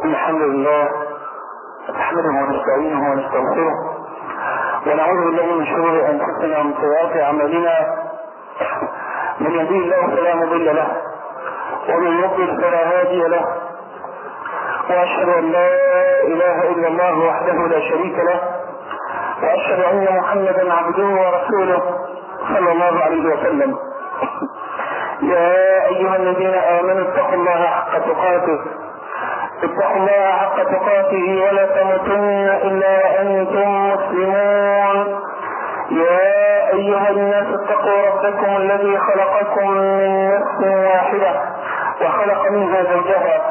الحمد لله نحمده ونستعينه ونستغفره ونعوذ بالله من شرور انفسنا ومن سيئات اعمالنا. من يهديه الله فلا مضل له ومن يضلل فلا هادي له، واشهد ان لا اله الا الله وحده لا شريك له، واشهد ان محمدا عبده ورسوله صلى الله عليه وسلم. يا ايها الذين امنوا اتقوا الله حق تقاته ولا تموتن الا وانتم مسلمون. يا ايها الناس اتقوا ربكم الذي خلقكم من نفس واحده وخلق منها زوجها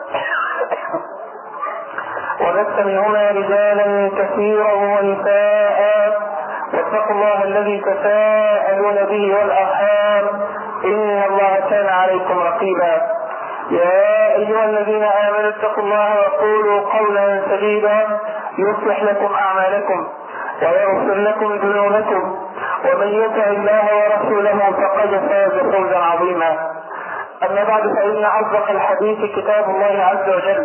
وبث منهما رجالا كثيرا ونساء، واتقوا الله الذي تساءلون به والارحام ان الله كان عليكم رقيبا. يا ايها الذين امنوا اتقوا الله وقولوا قولا سديدا يصلح لكم اعمالكم ويغفر لكم ذنوبكم، ومن يطع الله ورسوله فقد فاز فوزا عظيما. اما بعد، فان اصدق الحديث كتاب الله عز وجل،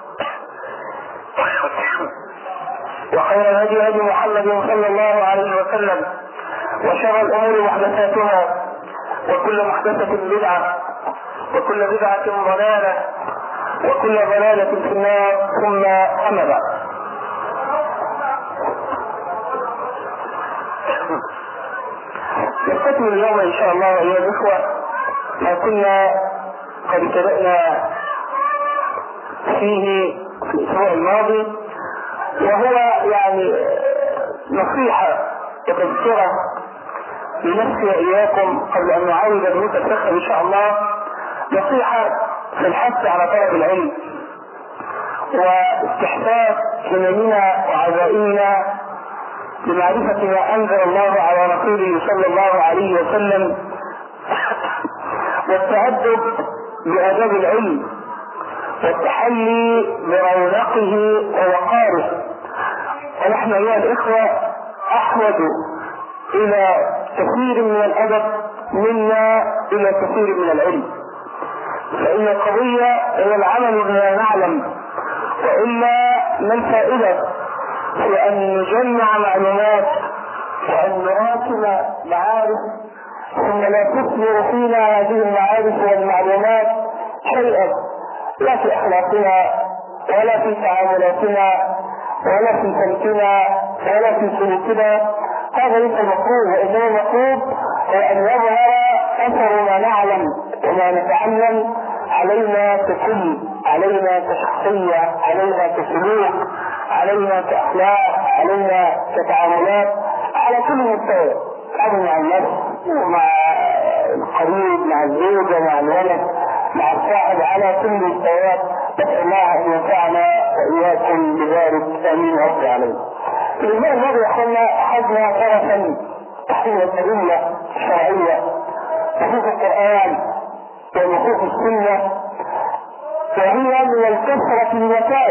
وخير الهدي هدي محمد صلى الله عليه وسلم، وشر الامور محدثاتها، وكل محدثة بدعة، وكل بدعة ضلالة، وكل ضلالة في النار، ثم أما بعد. نستكمل اليوم إن شاء الله أيها الإخوة ما كنا قد بدأنا فيه في الأسبوع الماضي، وهو يعني نصيحة وتذكرة لنفسي وإياكم قبل أن نعاود دروس الفقه إن شاء الله. نصيحة في الحث على طلب العلم واستحساس هممنا وعزائمنا لمعرفة ما أنزل الله على رسوله صلى الله عليه وسلم، والتأدب بآداب العلم والتحلي برونقه ووقاره. ونحن أيها الإخوة أحوج إلى كثير من الأدب منا إلى كثير من العلم، فإن القضية هي العمل بما نعلم، وإلا ما الفائدة في أن نجمع معلومات وأن نراكم معارف ثم لا تثمر فينا هذه المعارف والمعلومات شيئا، لا في أخلاقنا ولا في تعاملاتنا ولا في سلوكنا ولا في سلوكنا. هذا ليس المطلوب، وإنما المطلوب هو أن يظهر أثر ما نعلم وما نتعلم علينا ككل، علينا كشخصية، علينا كسلوك، علينا كأخلاق، علينا كتعاملات، على كل مستوى، التعامل مع النفس ومع القريب، مع الزوجة، مع الولد، مع الصاحب، على كل المستويات. نسأل الله أن ينفعنا وإياكم بذلك، آمين رب العالمين. في الأسبوع الماضي أخذنا طرفا من الأدلة الشرعية، نصوص القرآن ونصوص السنة، وهي من الكثرة المكان،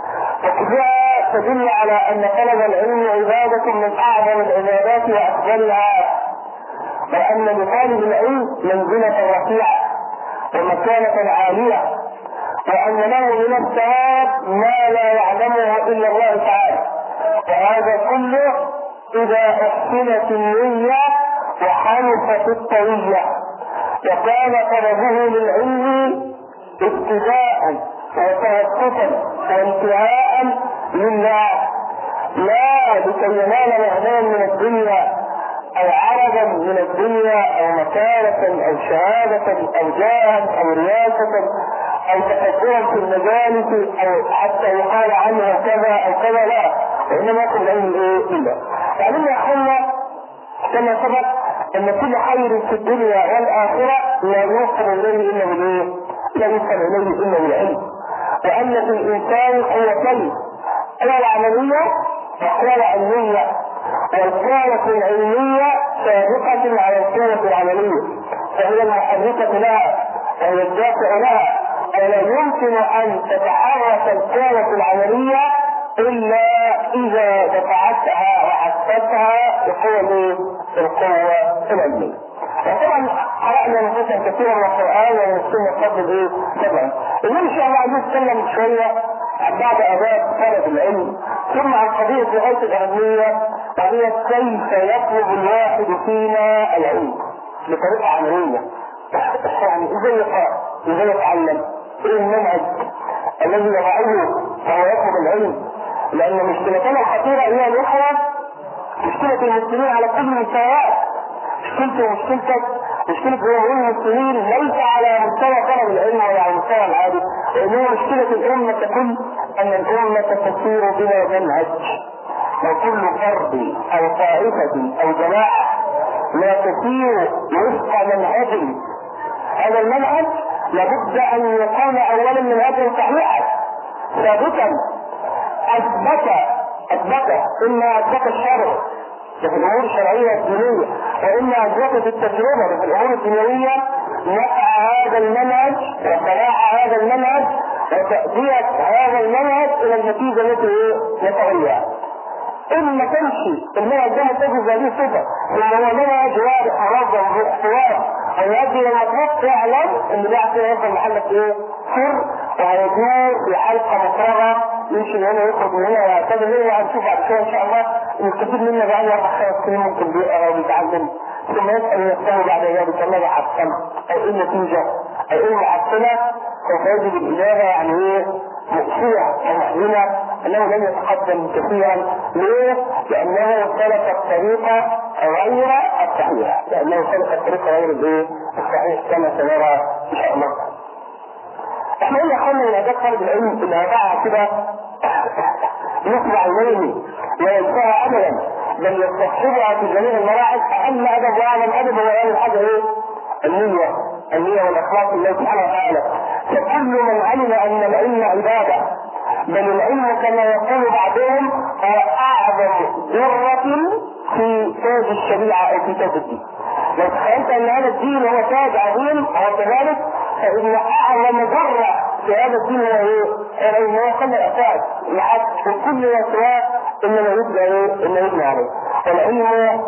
وكلها تدل على أن طلب العلم عبادة من أعظم العبادات وأفضلها، وأن لطالب العلم منزلة رفيعة ومكانة عالية، وأن له من الثواب ما لا يعلمه إلا الله تعالى. وهذا كله إذا أحسنت النية وحلفت الطوية، وكان طلبه للعلم ابتداء وتوقفا وانتهاء لله، لا لكي ينال مغنما من الدنيا أو عرضا من الدنيا أو مكانة أو شهادة أو جاها أو رياسة أو تقدما في المجالس أو حتى يقال عنه كذا أو كذا، لا، وإنما يكون العلم إلا. يعني يا أخوانا كما سبق أن كل خير في الدنيا والآخرة لا يوصل إليه إلا بالعلم، وأن في الإنسان قوتين، قوة العملية وقوة علمية، والقوة العلمية سابقة على القوة العملية، فهي المحركة لها وهي الدافع لها، ولا يمكن أن تتحرك القوة العملية إلا إذا دفعتها وعكستها بقوة القوة العلمية. وطبعا قرأنا نصوصا كثيرا من القرآن ومن السنة قبل طبعا. النبي صلى الله عليه وسلم شويه عن بعض آداب طلب العلم، ثم عن قضية غاية الأهمية، قضية كيف يطلب الواحد فينا العلم بطريقة عملية. يعني ازاي يقرأ، ازاي يتعلم، ايه المنهج الذي يضعه وهو يطلب العلم. لأن مشكلتنا الخطيرة هي الأخرى مشكلة المسلمين على كل المستويات. مشكلتي ومشكلتك، مشكلة جمهور المسلمين ليس على مستوى طلب العلم ولا على المستوى العادي، وإنما مشكلة الأمة ككل أن الأمة تسير بلا منهج، وكل فرد أو طائفة أو جماعة لا تسير وفق منهج. هذا المنهج لابد أن يكون أولا منهجا صحيحا ثابتا أثبت إما أثبت الشرع في الأمور الشرعية الدينية، وإما أثبتت التجربة في الأمور الدنيوية نفع هذا المنهج وصلاح هذا المنهج وتأدية هذا المنهج إلى النتيجة التي نتغيرها. إما تمشي المنهج ده متجه هذه الصفة إن هو منهج واضح ونظم باختلاف ويؤدي إلى المطلوب، تعلم إن ده عشان يوصل محلك إيه؟ سر، وهيدور في حلقة مفرغة يمشي من هنا ويخرج من هنا وهكذا. اللي هنشوف بعد شوية إن شاء الله إن الكثير منا بقى 4-5 سنين ممكن بيقرأ وبيتعلم ثم يسأل نفسه بعد ذلك ماذا حصل أو إيه النتيجة أو إيه المحصلة، سوف يجد الإجابة يعني إيه مؤسية ومحزنة أنه لم يتقدم كثيرا. ليه؟ لأنه سلك الطريقة غير الصحيحة، لأنه سلك الطريقة غير الصحيح كما سنرى إن شاء الله. احنا قلنا خلنا من أداة طالب العلم اللي هدعها كده يطلع إليه وينساها أبدا، بل يستصحبها في جميع المراحل. أهم أدب وأعلم أدب هو أول حاجة إيه؟ النية والإخلاص لله سبحانه وتعالى. فكل من علم أن العلم عبادة، بل العلم كما يقول بعضهم هو أعظم ذرة في تاج الشريعة أو في تاج الدين. لو تخيلت أن هذا الدين هو تاج عظيم أو كذلك، فإن أعظم ذرة في هذا الدين هو إيه؟ إنه يخلى الأساس لحد وكل وسواء إنما يبنى عليه. والعلم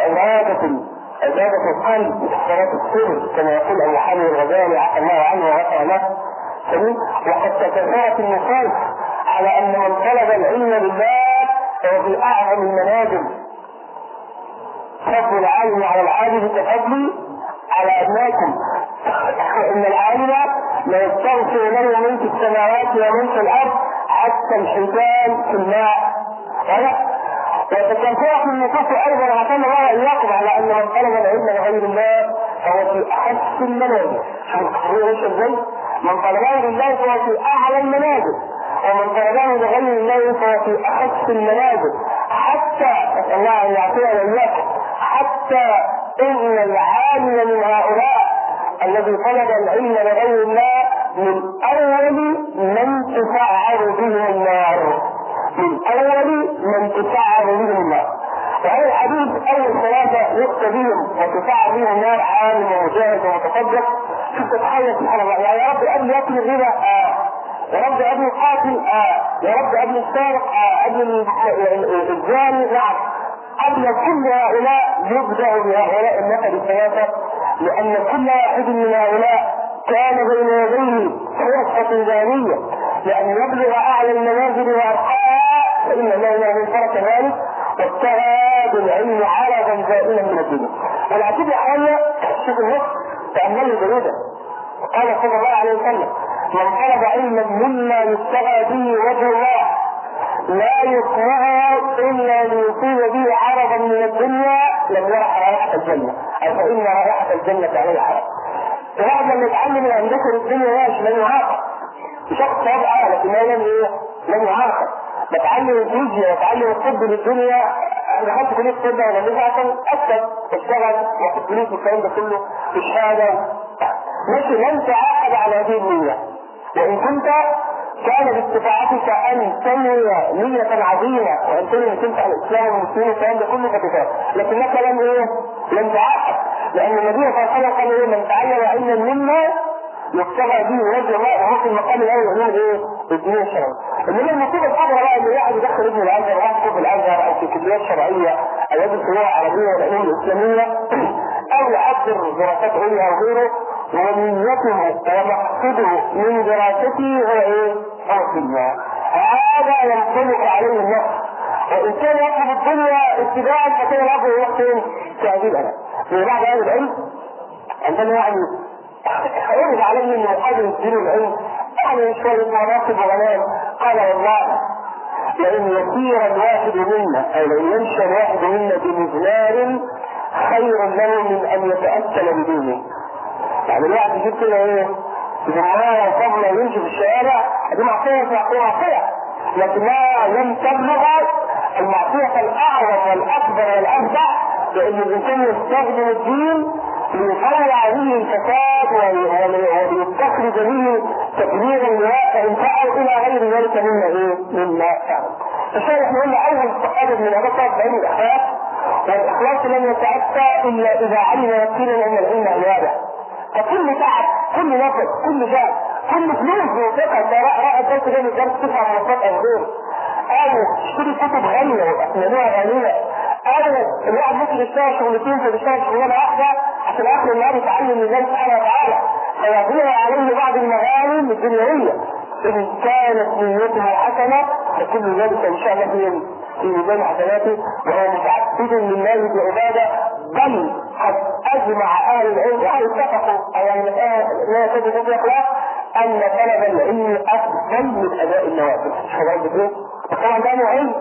عبادة القلب صلاة السر كما يقول أبو حامد الغزالي عفى الله عنه وغفر له. وقد تكاثرت النصوص على أن من طلب العلم لله فهو في أعظم المنازل. فضل العالم على العابد كفضلي على أبنائكم، وإن العالم لا يستغفر له من في السماوات ومن في الأرض حتى الحيتان في الماء. وتكاثرت النصوص أيضا عشان الله إياكم على أن من طلب العلم لغير الله فهو في أحس المنازل. من طلبه لله فهو في أعلى المنازل، ومن طلبه لغير الله فهو في أحس المنازل. حتى أسأل الله أن يعطينا وإياكم حتى إن العالم من هؤلاء الذي طلب العلم لغير الله من أول من تسعر بهم النار، من أول من تسعر بهم النار. وهذا الحديث أول ثلاثة يؤتى بهم وتسعر بهم النار عالم ومجاهد ومتصدق. شوف تتحيث سبحان الله، يعني يا رب أبي يأكل الربا، يا رب أبي القاتل، يا رب أبي السارق، أبي الزاني، نعم. قبل كل هؤلاء يبدأ بهؤلاء النفر الثلاثة، لأن كل واحد من هؤلاء كان بين يديه فرصة ذهبية لأن يبلغ أعلى المنازل وأرقاها، فإن الله له فرق ذلك وابتغى بالعلم عرضا زائلا من الدنيا. والعتيب الحالية شوف النص تأمله جيدا. قال صلى الله عليه وسلم: من طلب علما مما يبتغى به وجه الله لا يقرأها إلا ليصيب به عرضا من الدنيا لم يرح رائحة الجنة، أو فإن رائحة الجنة عليه عرض. واحد لما يتعلم الهندسة الدنيا ماشي لن يعاقب، شخص طبعا لكن لن يعاقب. بتعلم الفيزياء وتعلم الطب للدنيا، انا دخلت كلية الطب ولا عشان اكتب اشتغل واخد فلوس والكلام ده كله بالشهادة ماشي، لن تعاقب على هذه النية. وإن كنت كان باستطاعتك أن تنوي نية عظيمة وأن تنوي تنفع الإسلام والمسلمين والكلام ده كله فتفاق، لكنك لن تعاقب، لأن النبي صلى الله عليه وسلم قال من تعلم علما مما يبتغى به وجه الله وهو في المقام الأول علوم الدين الشرعي. إنما المصيبة الأكبر بقى اللي واحد يدخل ابن الأزهر أو يدخل الأزهر أو في كليات شرعية أو يدرس اللغة العربية والعلوم الإسلامية أو يحضر دراسات عليا أو غيره ونيته ومقصده من دراسته هو ايه؟ هو الدنيا. هذا ينطبق عليه النص، وان كان يطلب الدنيا اتباعا فكان الامر يروح فين؟ تعديل انا. في بعض اهل العلم عندما يعني يرد عليه من مقابل الدين العلم يعني شويه مناصب وغنائم، قال والله لئن يسير الواحد منا او لئن يمشي الواحد منا بمزمار خير له من ان يتاكل بدونه. يعني الواحد يجيب كده ايه؟ زمارة وفضلة يمشي في الشارع، دي معصية لكنها لم تبلغ المعصية الأعظم والأكبر والأفضع، لأن الإنسان يستخدم الدين ليطلع به الفساد وليستخرج به تكبيرا وإنفاعه إلى غير ذلك مما إيه؟ مما فعل. فالشيء احنا قلنا أول تقارب من أبطال بعين الإخلاص، والإخلاص لم يتأتى إلا إذا علم يقينا أن العلم عبادة. فكل تعب، كل نفس، كل جهد، كل فلوس بيوفقها سواء راح الدرس ده من درس تسعة مرات أو غير، أو تشتري كتب غالية وأثمانها غالية، أو الواحد ممكن يشتغل شغلتين فبيشتغل شغلانة واحدة عشان آخر النهار يتعلم من الله سبحانه وتعالى، فيضيع عليه بعض المغانم الدنيوية. إن كانت نيته حسنة فكل ذلك إن شاء الله في ميزان حسناته، وهو متعبد لله بعبادة، بل قد أجمع أهل العلم يعني اتفقوا يعني لا يكاد في الأخلاق أن طلب العلم أفضل من أداء النوافل. طبعا ده علم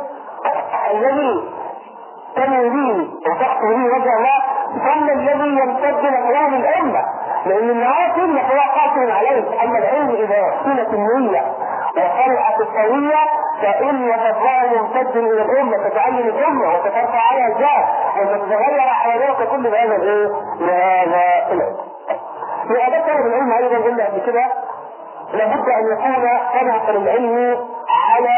الذي تنوي به وتحصل به وجه الله ثم الذي يمتد لأقوام الأمة، لأن النوافل هو قاصر عليه. أما العلم إذا احسنت النية وصلحت السوية فإن فضلها ممتد إلى الأمة، تتعلم الأمة وتترفع عليها الذات وتتغير أحوالها كل بهذا الإيه؟ بهذا العلم. لأداء طلب العلم أيضا قلنا قبل كده لابد أن يكون طلب العلم على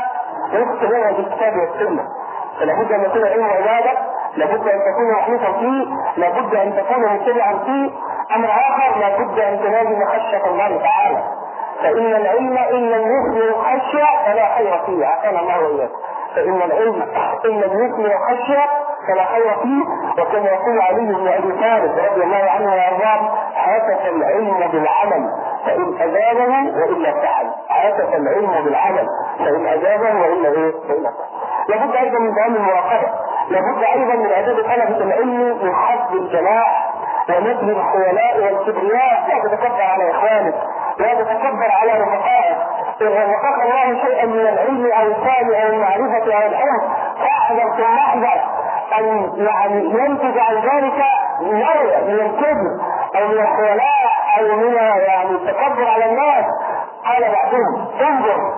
وفق منهج الكتاب والسنة. لابد أن يكون علم عبادة، لابد أن تكون محنوطا فيه، لابد أن تكون متبعا فيه. أمر آخر لابد أن تلازم خشية الله تعالى، فإن العلم إن لم يثمر خشية فلا خير فيه، عافانا الله وإياكم. فإن العلم إن لم يثمر خشية فلا خير فيه، وكما يقول علي بن أبي طالب رضي الله عنه وأرضاه حدث العلم بالعمل فإن أجابه وإلا فعل، حدث العلم بالعمل فإن أجابه وإلا إيه؟ وإلا فعل. لابد أيضا من دوام المراقبة، لابد أيضا من إعداد طلبة العلم من حسب الجماع ونبذ الخيلاء والكبرياء، لا تتكبر على إخوانك، لا تتكبر على رفقائك. إذا رزقك الله شيئا من العلم أو الفهم أو المعرفة أو الحلم فاحذر ثم احذر أن يعني ينتج عن ذلك نوع من الكبر أو من الخيلاء أو من يعني التكبر على الناس. قال بعضهم انظر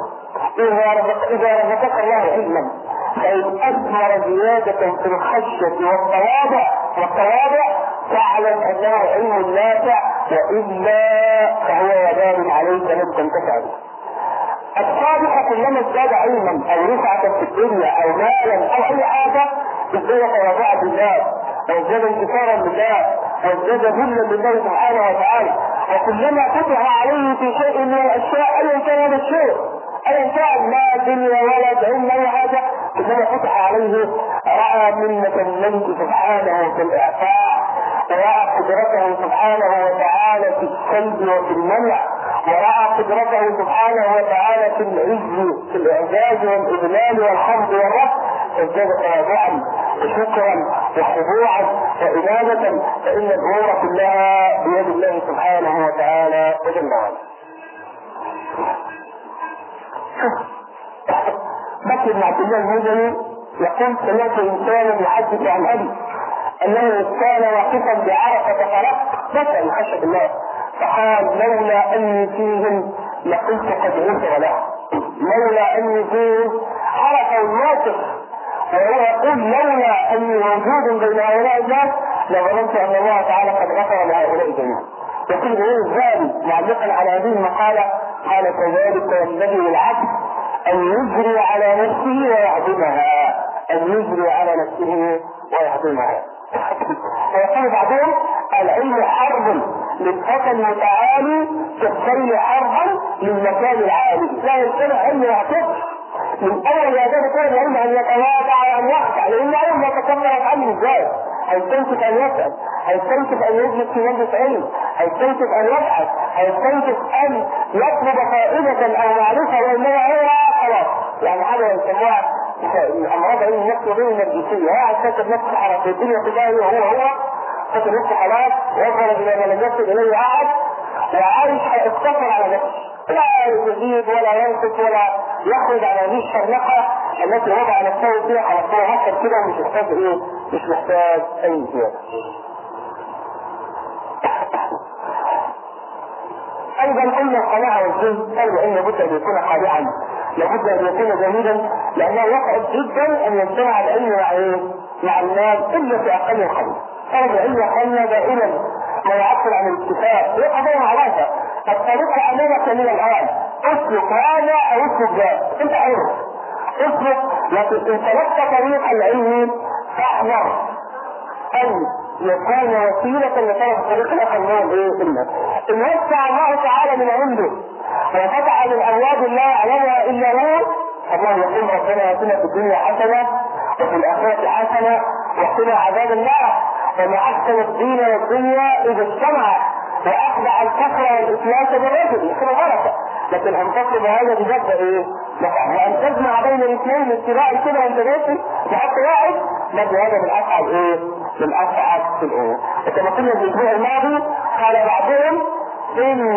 إذا رزقك الله علما فإن أثمر زيادة في الخشية والتواضع فاعلم أنه علم نافع، وإلا فهو وبال عليك لن تنتفع به. الصادق كلما ازداد علما أو رفعة في الدنيا أو مالا أو أي حاجة ازداد تواضعا بالله أو ازداد انتصارا بالله أو ازداد ذلا لله سبحانه وتعالى. وكلما فتح عليه في شيء من الأشياء أيا كان هذا الشيء، أيا كان لا دنيا ولا علم ولا حاجة، كلما فتح عليه رأى منة الملك سبحانه في الإعطاء، ورأى قدرته سبحانه وتعالى في السلب وفي المنع، ورأى قدرته سبحانه وتعالى في العز في الإعجاز والإذلال والحمد والرفع، فازداد تواضعا وشكرا وخضوعا وإنابة، فإن الأمور كلها بيد الله سبحانه وتعالى وجل وعلا. بكر بن عبد الله المزني يقول سمعت إنسانا يحدث عن أبي أنه كان واقفا بعرفة فرق بكى من خشية الله فقال لولا أني فيهم لقلت قد غفر له، لولا أني فيهم عرف الموقف، وهو يقول لولا أني موجود بين هؤلاء الناس لظننت أن الله تعالى قد غفر لهؤلاء جميعا. يقول غير الزاني معلقا على هذه المقالة قال كذلك ينبغي للعبد أن يجري على نفسه ويعظمها، أن يجري على نفسه ويعظمها. ويقول بعضهم العلم حرب للفتى المتعالي كالسيل حربا للمكان العالي، لا يمكن علم يعطف من أول يعتبر كل العلم أن يتواضع وأن يخشع، لأن العلم ما تكبر عنه ازاي؟ هيستنكف أن يسأل، هيستنكف أن يجلس في مجلس علم، هيستنكف ان يبحث، هيستنكف ان يطلب فائدة او معرفة، وانما هو خلاص يعني حاجة يسموها الامراض علم النفس غير النرجسية، قاعد كاتب نفسه حركة الدنيا كلها هو كاتب نفسه خلاص وصل الى ما لم يصل اليه قاعد وعايش هيقتصر على نفسه، لا يزيد ولا ينقص ولا يخرج على هذه الشرنقة التي وضع نفسه فيها، خلاص هو هكذا كده ومش محتاج ايه؟ مش محتاج اي زيادة. ايضا قلنا القناعة والجهد قالوا ان لابد ان يكون خادعا، لابد ان يكون جميلا، لانه يصعب جدا ان يجتمع العلم مع ايه؟ مع المال الا في اقل القليل. قال العلم قلنا دائما ما يعبر عن الاتفاق، هي قضية معروفة، الطريق امامك من الان اسلك هذا او اسلك ذاك، انت عارف اسلك، لكن ان سلكت طريق العلم فاحذر ان يكون وسيلة لطلب الطريق الاخر من ايه؟ ان وسع الله تعالى من عنده وفتح من ابواب الله يعلمها الا هو. الله يقول ربنا اتنا في الدنيا حسنة وفي الاخرة حسنة وقنا عذاب النار، وما احسن الدين والدنيا اذا اجتمع واخدع الكفر والافلاس بالرجل يكون غلطة، لكن ان تطلب هذا بجد ايه؟ وان تجمع بين الاثنين اتباع كده وانت ماشي تحط واحد، برضه هذا من اصعب ايه؟ من اصعب في الايه؟ كما قلنا في الاسبوع الماضي قال بعضهم ان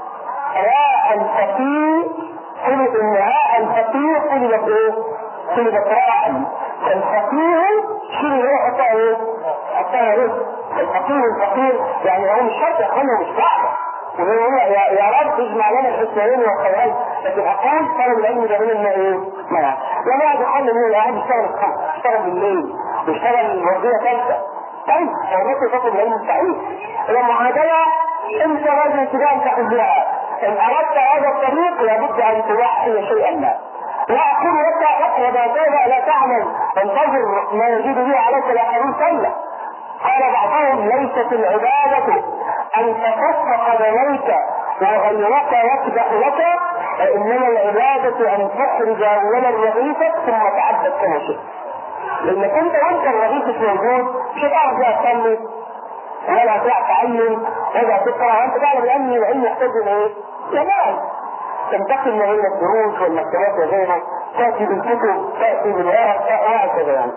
راء الفقيه قلت ان راء الفقيه قلبت ايه؟ قلبت راء الفقيه شنو هو حطها ايه؟ حطها ايه؟ الفقير يعني هو مش شرط يخليه مش بعض، وهو يا رب اجمع لنا الحسنين والخيرين، لكن اقام طلب العلم ده من ايه؟ منع. وما قاعد يحل من القاعد يشتغل الصبح، يشتغل بالليل، ويشتغل ورديه ثالثه. طيب هو ممكن تطلب العلم مستحيل. المعادله انت لازم تبقى تحبها، ان اردت هذا الطريق لابد ان توحي شيئا ما. لا اقول لك وبعدها لا تعمل انتظر ما يجيب به عليك الاخرون سنه. قال بعضهم ليست العبادة ان تصفق بنيك وغيرك يكدح لك، انما العبادة ان تخرج اولا رغيفك ثم تعبد كما شئت. لانك انت وانت الرغيف مش موجود مش هتعرف بقى تصلي ولا هتعرف تعلم ولا تقرا، وانت تعلم ان العلم يحتاج ايه؟ يمال تنتقل ما بين الدروس والمكتبات وغيره، تاتي بالكتب تاتي بالورق وهكذا يعني.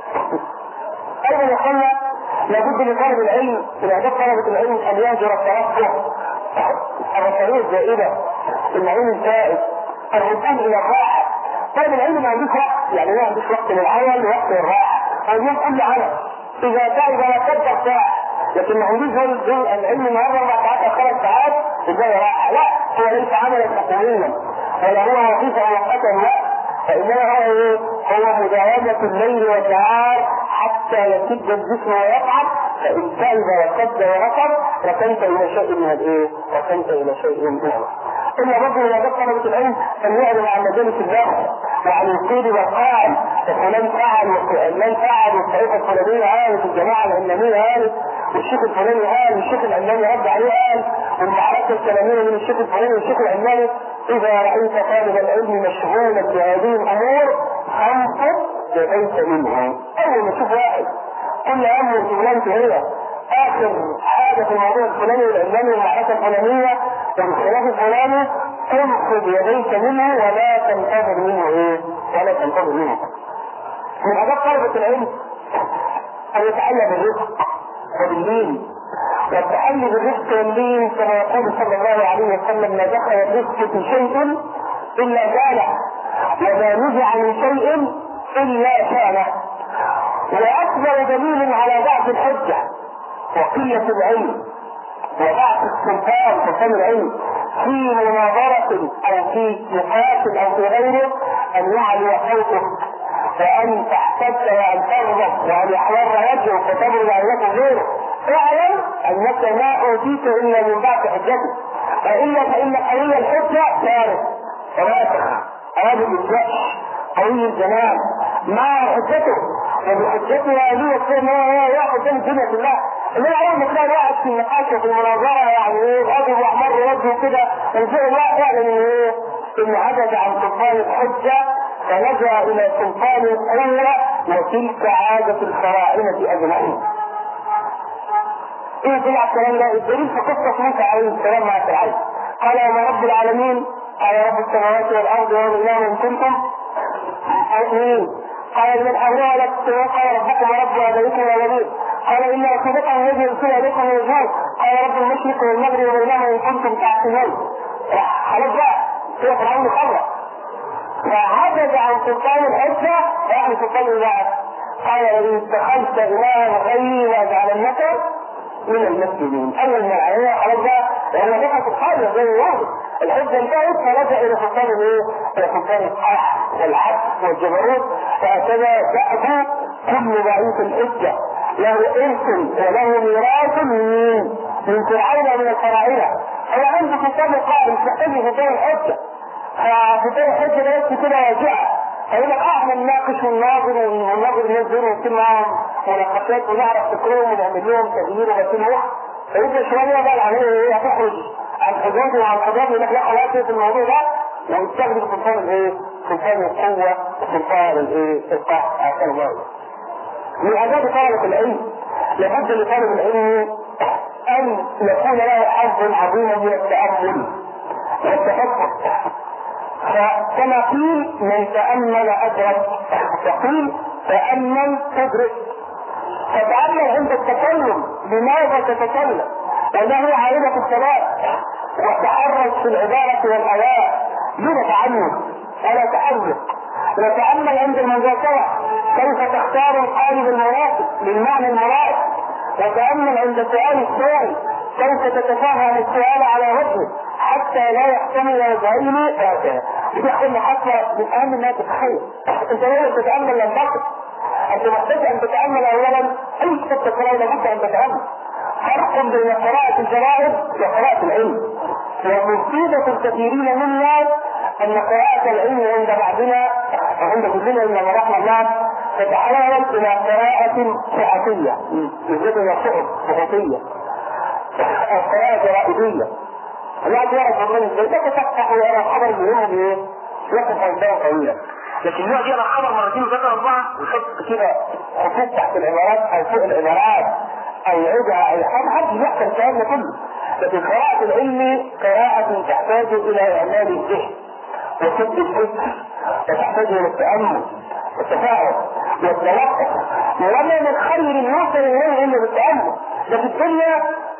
ايضا يقولنا لابد لطالب العلم من اهداف طلبة العلم ان يهجر الترفه، الرفاهية الزائدة، العلم الزائد، الركون الى الراحة. طالب العلم ما عندوش وقت، يعني ما عندوش وقت للعمل ووقت للراحة، اليوم كله عمل، اذا تعب لا قدر ساعة، لكن ما عندوش زي العلم النهارده 4 ساعات او 5 ساعات ازاي راحة، لا هو ليس عملا حقوقيا ولا هو وظيفة مؤقتة، لا، فإنما هو ايه؟ هو مداومة الليل والنهار حتى يسد الجسم ويقعد، فإن تعب وسد وركب ركنت إلى شيء من الايه؟ ركنت إلى شيء من الأمر. إلا رجل إذا طلبة العلم أن يعلم عن مجالس النفس وعن القيل والقاعد، وفلان فعل وفلان فعل والطريقة الفلانية قالت والجماعة العلمانية قالت والشيخ الفلاني قال والشيخ العلماني رد عليه قال والمعركة الكلامية من الشيخ الفلاني والشيخ العلماني. إذا رأيت طالب العلم مشغولا بهذه الأمور فانصت ليس منها. أول ما تشوف واحد كل أمر شغلانته هي آخر حاجة في الموضوع الفلاني والعلماني والمعركة الفلانية والخلاف الفلاني، انصت يديك منه ولا تنتظر منه ايه؟ ولا تنتظر منه. من أداب طلبة العلم أن يتعلم الرزق وباللين، والتحلي بالرزق واللين كما يقول صلى الله عليه وسلم: ما دخل الرزق في شيء الا زاله وما نزع من شيء الا شانه. واكبر دليل على ضعف الحجه وقله العلم وضعف سلطان العلم في مناظره او في نقاش او في غيره ان يعلو صوتك وان تحتج وان تغضب وان يحمر وجهك وتبرد عن وجه غيره. اعلم انك ما اوتيت الا من بعد حجتك، والا فان قوي الحجه ثالث راسخ هذا الجيش قوي الزمان مع حجته، وبحجته هذه يصير ما ياخذ من الدنيا كلها. اللي اول ما تلاقي واحد في النقاش وفي المناظره يعني ايه غضب واحمر وجهه كده ويصير الله فعلا ان ايه؟ ان عجز عن سلطان الحجه فلجا الى سلطان القوه، وتلك عاده الفراعنه اجمعين. ايه طلع الكلام ده؟ الدليل في قصة موسى عليه السلام مع فرعون. قال يا رب العالمين، قال رب السماوات والارض ومن ان كنتم مؤمنين. قال من حولها لك قال ربكم ورب ابائكم الاولين. قال ان عقوبتهم الذي يرسل اليكم من الجود. قال رب المشرق والمغرب وبينهما ان كنتم تعقلون. خلاص بقى كده فرعون خرج فعجز عن سلطان الحجه. راح سلطان الله قال ان اتخذت الها غيري واجعلنك من المسلمين. اول ما العينيه خلاص بقى لان دخلت الحاجه زي الواحد الحجه انتهت فرجع الى سلطان الايه؟ الى سلطان القهر والعدل والجبروت. فهكذا تأتي كل ضعيف الحجه له ارث وله ميراث من فرعون ومن الفراعنه. هو عنده سلطان القهر مش محتاج سلطان الحجه. فسلطان الحجه ده بس كده واجعه. فيقول لك احنا نناقش والناظر ينزل ونكتب معاهم مناقشات ونعرف فكرهم ونعمل لهم تغيير وبسيط. فيبقى شويه بقى العمليه ايه؟ هتخرج عن حدود وعن حدود يقول لك لا خلاص في الموضوع ده ويستخدم سلطان الايه؟ سلطان القوه وسلطان الايه؟ القهر. هكذا الله. من آداب طلبة العلم لابد لطالب العلم أن يكون له حظ عظيم من التأمل والتفكر. فكما قيل من تأمل أدرك، وقيل تأمل تدرك. فتأمل عند التكلم بماذا تتكلم وما هي عائلة الصلاة، وتحرك في العبارة والآيات دون تعنت ولا تحرك. وتأمل عند المذاكرة كيف تختار القالب المناسب للمعنى المراد. وتأمل عند سؤال السائل كيف تتفهم السؤال على وجهه حتى لا يحتمل وجهين فاتها. دي محطة من أهم ما تتخيل. أنت لازم تتأمل لم تقل. أنت محتاج أن تتأمل أولا أي كتاب تقرأه لابد أن تتأمل. فرق بين قراءة الجرائد وقراءة العلم. ومصيبة الكثيرين منا أن قراءة العلم عند بعضنا وعند كلنا إلا رحمة الله تتحول إلى قراءة صحفية، بالذات إلى صحفية أو قراءة جرائدية. الواحد يعرف من ازاي تتصفح ويرى الخبر مهم بايه؟ يقف عندها طويلة. لكن النوع دي انا خبر مرتين وثلاثة أربعة ويحط كده خطوط تحت العبارات أو فوق العبارات أو يعيدها أو حد يحصل الكلام ده كله. لكن قراءة العلم قراءة تحتاج إلى إعمال الذهن وسد الفكر، وتحتاج إلى التأمل والتفاعل والتوقف. وما من خير يوصل إليه إلا بالتأمل. ده في الدنيا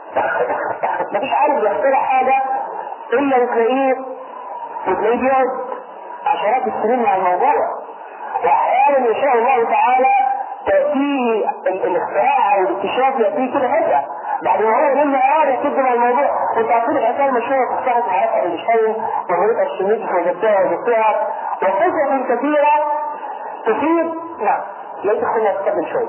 مفيش عارف يخترع حاجة إلا وتلاقيه بيقعد عشرات السنين مع الموضوع. وأحيانا يشاء الله تعالى تأتيه الاختراع أو الاكتشاف يأتيه كده فجأة بعد ما هو لما قاعد يكتب مع الموضوع. كنت أعطيني الحكاية المشهورة في السنة مع الشيء وهريت الشميت وجدتها وقصص كثيرة تفيد. نعم ليس خلنا نتكلم شوي.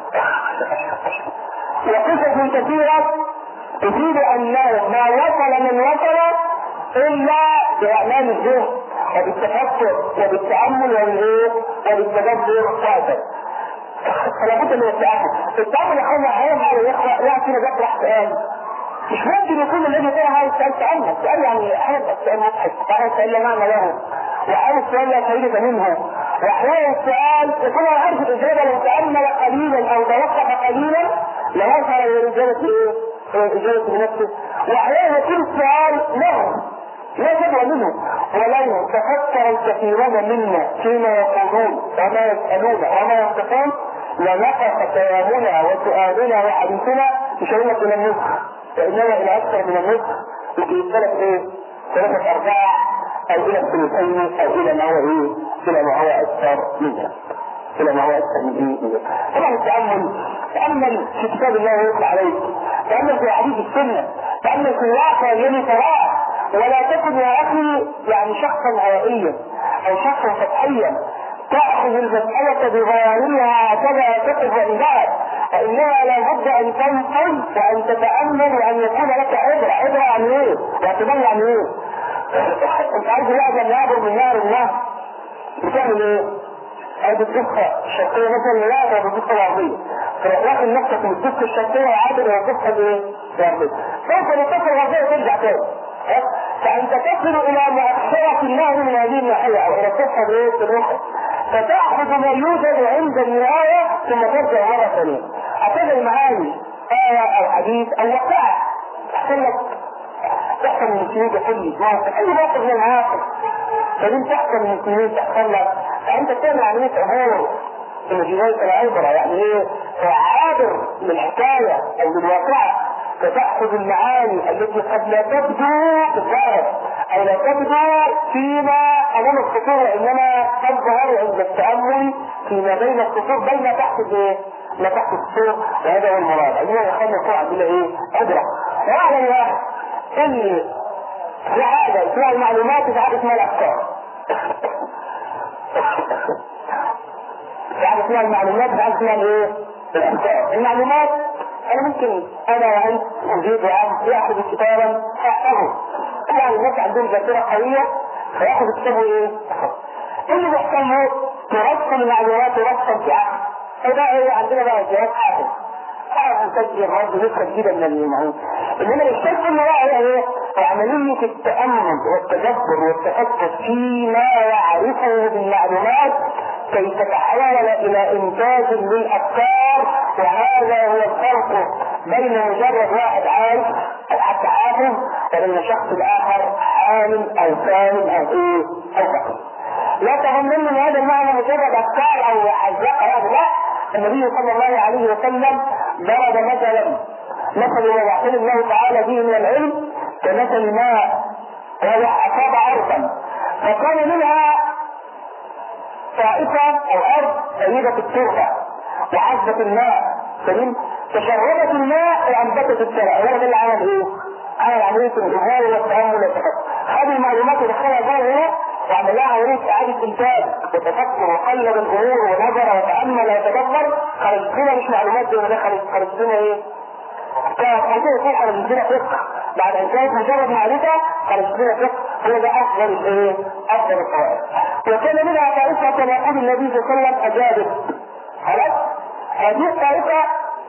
وقصص كثيرة تفيد أنه ما وصل من وصل إلا بإعمال الذهن وبالتفكر وبالتأمل وبالتدبر وهكذا. فلا بد من التأمل يا اخوانا. احيانا على الاخوة يعطي نجاح راح سؤال مش ممكن يكون الذي طلع هذا السؤال تأمل. سؤال يعني احيانا السؤال مضحك، احيانا السؤال لا معنى له، واحيانا السؤال لا فائدة منه، واحيانا السؤال يكون عارف الإجابة لو تأمل قليلا أو توقف قليلا لوصل إلى الإجابة بنفسه. واحيانا يكون السؤال له لا جدوى منه. ولو تفكر الكثيرون منا فيما يقولون وما يسألون وما ينطقون لنقص كلامنا وسؤالنا وحديثنا بشيء من النصف، فإنما إلى أكثر من النصف يتسلك ثلاثة أرباع أو إلى الثلثين أو إلى ما هو إلى ما هو أكثر منها، إلى ما هو أكثر من طبعا تأمل في كتاب الله ويطلع عليك، تأمل في حديث السنة، تأمل في الواقع الذي تراه. ولا تكن يا أخي يعني شخصا هوائيا أو شخصا سطحيا تأخذ المسألة بظواهرها هكذا تقف عندها، فإنها لابد أن تنقل وأن تتأمل وأن يكون لك عبرة. عبرة عن إيه؟ واعتبار عن إيه؟ أنت عايز واحد لما يعبر من نهر النهر بتعمل إيه؟ هذه الدفة الشرقية مثلا لا هي بالدفة الغربية، فروح واخد نفسك من الدفة الشرقية وعادل إلى الدفة الغربية. سوف الدفة الغربية ترجع تاني. فأنت تصل إلى مؤخرة النهر من هذه الناحية أو إلى الدفة الأخرى، فتأخذ ما يوجد عند النهاية ثم ترجع مرة ثانية. هكذا المعاني آية أو حديث أو وقائع تحصل لك، تحصل من المسلمين كل موقف، أي موقف من المواقف فدين تحصل من المسلمين تحصل لك، فأنت تعمل عملية أمور في جواية العبرة، يعني إيه؟ عابر للحكاية أو للواقعة، فتأخذ المعاني التي قد لا تبدو في الظاهر أو لا تبدو فيما أمام السطور، إنما تظهر عند التأمل فيما بين السطور بل ما تحت إيه؟ ما تحت السطور، وهذا هو المراد. إنما يخلي يكون عندنا إيه؟ عبرة. واعلم يا أخي إن في حاجة اسمها المعلومات وفي حاجة اسمها الأفكار. في حاجة اسمها المعلومات وفي حاجة اسمها الإيه؟ الأفكار. المعلومات أنا ممكن أنا وأنت وزيد وعم يأخذ كتابا أحفظه، يعني الناس عندهم ذاكرة قوية فيأخذ كتابه إيه؟ اللي بيحصل له ترسم المعلومات ورسم في عقل، فده إيه عندنا بقى جهاز حافظ نسجل برضه نسخة جديدة من المعلومات. إنما الإشكال كله بقى هي إيه؟ عملية التأمل والتدبر والتفكر فيما يعرفه بالمعلومات كي تتحول إلى إنتاج للأفكار، وهذا هو الفرق بين مجرد واحد عارف أو حتى حافظ وبين شخص الآخر عالم أو فاهم أو إيه أو فقه. لا تظنن ان هذا المعنى مجرد أفكار أو حزقة، هذا لا. النبي صلى الله عليه وسلم ضرب مثل ما يعطيه الله تعالى به من العلم كمثل ماء وهو أصاب أرضا فكان منها طائفة أو أرض طيبة التربة وعذبة الماء سليم، تشربت الماء وأنبتت الزرع. هو ده اللي عمل إيه؟ عمل عملية الإبهار والتأمل والتفكر، خد المعلومات ودخلها جوه وعمل لها عملية إعادة إنتاج وتفكر وقلب الأمور ونظر وتأمل وتدبر، خرجت لنا مش معلومات زي ما ده، خرجت لنا إيه؟ كانت حاجة خرجت لنا فقه بعد أن كانت مجرد معرفة، خرجت لنا فقه. هو ده أفضل الإيه؟ أفضل القواعد. وكان منها طائفة كما يقول النبي صلى الله عليه وسلم أجابت. خلاص؟ هذه الطائفة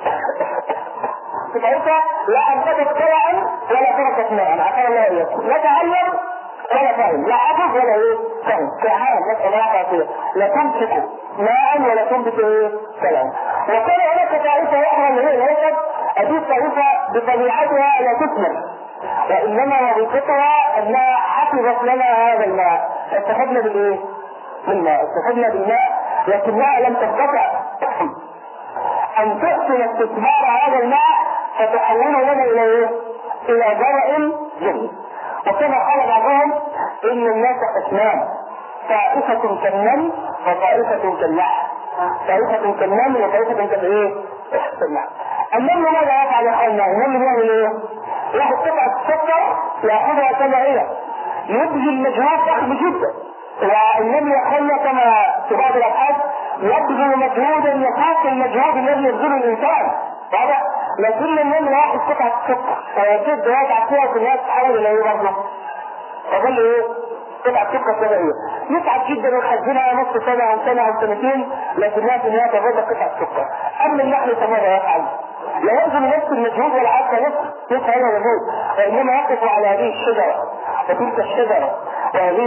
لا أنبتت كلعا ولا تركت ماء، عفوا الله إياكم، لا تعلم ولا فهم، لا حفظ ولا ايه فهم، كحال نسأل الله عافية، لا تمسك ماء ولا تنبت ايه كلام. وكان هناك طائفة أخرى اللي هي الوسط، هذه الطائفة بطبيعتها لا تثمر وإنما وظيفتها أنها حفظت لنا هذا الماء، استفدنا بالإيه؟ بالماء، استفدنا بالماء، لكنها لم تستطع أن تحسن استثمار هذا الماء فتحوله لنا إلى إيه؟ إلى زرع جديد. وكما قال بعضهم إن الناس قسمان، طائفة كالنمل وطائفة كالنحل، طائفة كالنمل وطائفة كالإيه؟ كالنحل. النمل ماذا يفعل يا أخوانا؟ النمل يعمل إيه؟ ياخذ قطعة سكر يأخذها كما هي، يبذل مجهود ضخم جدا، والنمل يا كما في بعض الأبحاث يبذل مجهودا يفوق المجهود الذي يبذله الإنسان، واضح؟ لكن النمل ياخذ قطعة سكر ويجد يقع فيها في الناس حوالي إلى إيه برضه؟ أقول إيه؟ قطعة سكر سنوية يتعب جدا ويخزنها نص سنة أو سنة أو سنتين، لكنها في النهاية تبقى قطعة سكر. أما النحل فماذا يفعل؟ لا يبذل نفس المجهود ولا حتى نصف هذا المجهود، وإنما يقف على هذه الشجرة وتلك الشجرة وهذه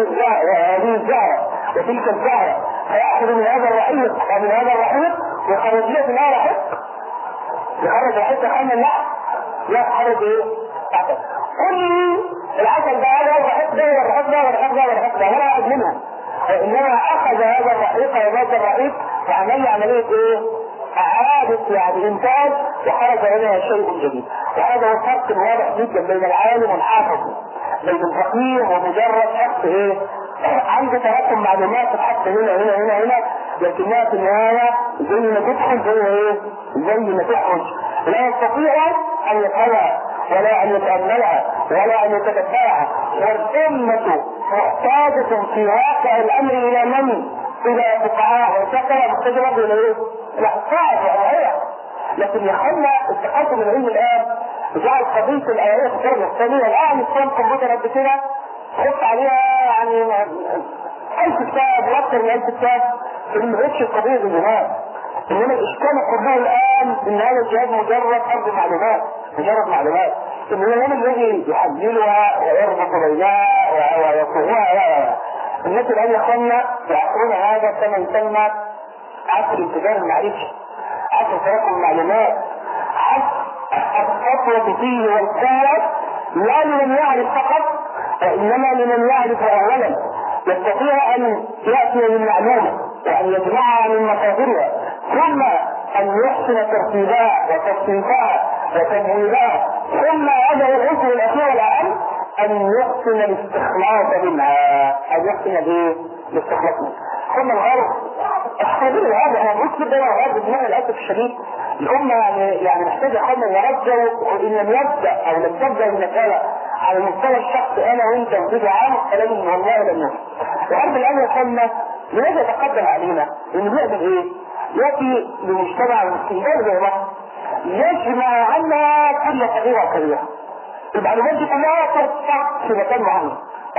الزهرة وتلك الزهرة، فيأخذ من هذا الرحيق ومن هذا الرحيق ويخرج له من هذا رحيق، يخرج رحيق خلنا النحل يخرج ايه؟ عسل. كل العسل ده هذا الرحيق ده والرحيق ده والرحيق ده والرحيق ده ولا واحد منهم، وإنما أخذ هذا الرحيق وهذا الرحيق وعمل عملية ايه؟ إعادة يعني إنتاج وخرج منها شيء جديد. وهذا هو الفرق الواضح جدا بين العالم والحافظ، بين الفقيه ومجرد شخص ايه؟ عنده تراكم معلومات تتحط هنا لكنها في النهاية زي ما تدخل زي ما تخرج، لا يستطيع أن يفهمها ولا أن يتأملها ولا أن يتتبعها. والأمة محتاجة في واقع الأمر إلى من؟ إلى فقهاء وسكرة مستجرب إلى إيه؟ لا صعب وأوعية. لكن يخلنا التقاطم من علم الآن جعل قضية الآيات في الدرجة الثانية الآن الصوم كمبيوتر قد كده خط عليها يعني 1000 كتاب واكثر من 1000 كتاب اللي ما بقتش القضية بالجهاز. انما الاشكال كله الان ان هذا الجهاز مجرد ارض معلومات، مجرد معلومات، ان هو الذي يحللها ويربط بينها ويصوغها. الناس الان يا اخوانا يعقلون هذا كما يسمى عصر انتشار المعرفة، عصر تراكم المعلومات، عصر الخطوة فيه والقوة لا لمن يعرف فقط، وإنما لمن يعرف أولا يستطيع أن يأتي بالمعلومة وأن يجمعها من مصادرها، ثم أن يحسن ترتيبها وتصنيفها وتمويلها، ثم هذا هو العنصر الأخير والأهم، أن يحسن الاستخلاص منها، أن يحسن الاستخلاص منها. ثم الغرب الحاضر هذا انا بقول كده غرب دماغ للاسف الشديد الامه يعني محتاجه حمل ورجل، وان لم يبدا او لم تبدا المساله على المستوى الشخصي انا وانت وتيجي عام فلازم والله لن نفهم. الغرب الان يا لماذا يتقدم علينا؟ انه بيعمل ايه؟ ياتي لمجتمع المسلمين زي مصر يجمع عنها كل صغيره وكبيره. المعلومات دي كلها ترصد في مكان معين.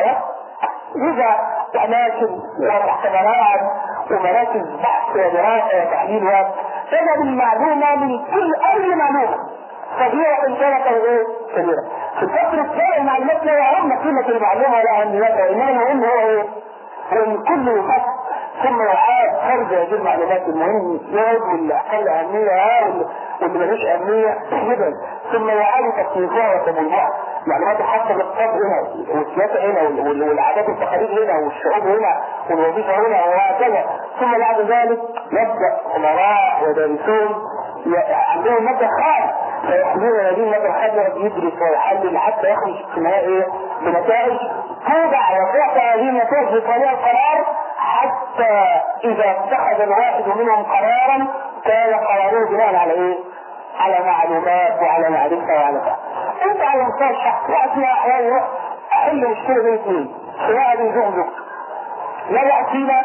إذا أماكن ومحتملات ومراكز بحث ودراسة وتحليل تجد المعلومة من كل أي معلومة صغيرة كانت أو كبيرة. في الفترة الثانية المعلومات لا يعلم قيمة المعلومة ولا أهميتها، إنما المهم هو هو من كل فصل ثم يعاد خرج هذه المعلومات المهم يعد واللي أقل أهمية واللي ملوش أهمية جدا، ثم يعاد تصنيفها وتمويلها. معلومات الخاصة بالطب هنا والسياسة هنا والعادات والتقاليد هنا والشعوب هنا والوظيفة هنا وهكذا. ثم بعد ذلك يبدأ خبراء ودارسون عندهم مادة خام فيحملون هذه المادة الخام يدرس ويحلل حتى يخرج في النهاية بنتائج توضع وتعطى هذه النتائج بطريقة القرار، حتى إذا اتخذ الواحد منهم قرارا كان قراره بناء على ايه؟ على معلومات وعلى معرفة وعلى فهم. انت على مستوى الشخص وقتها احيانا احل مشكلة بين اثنين سواء بين زوج لا يأتينا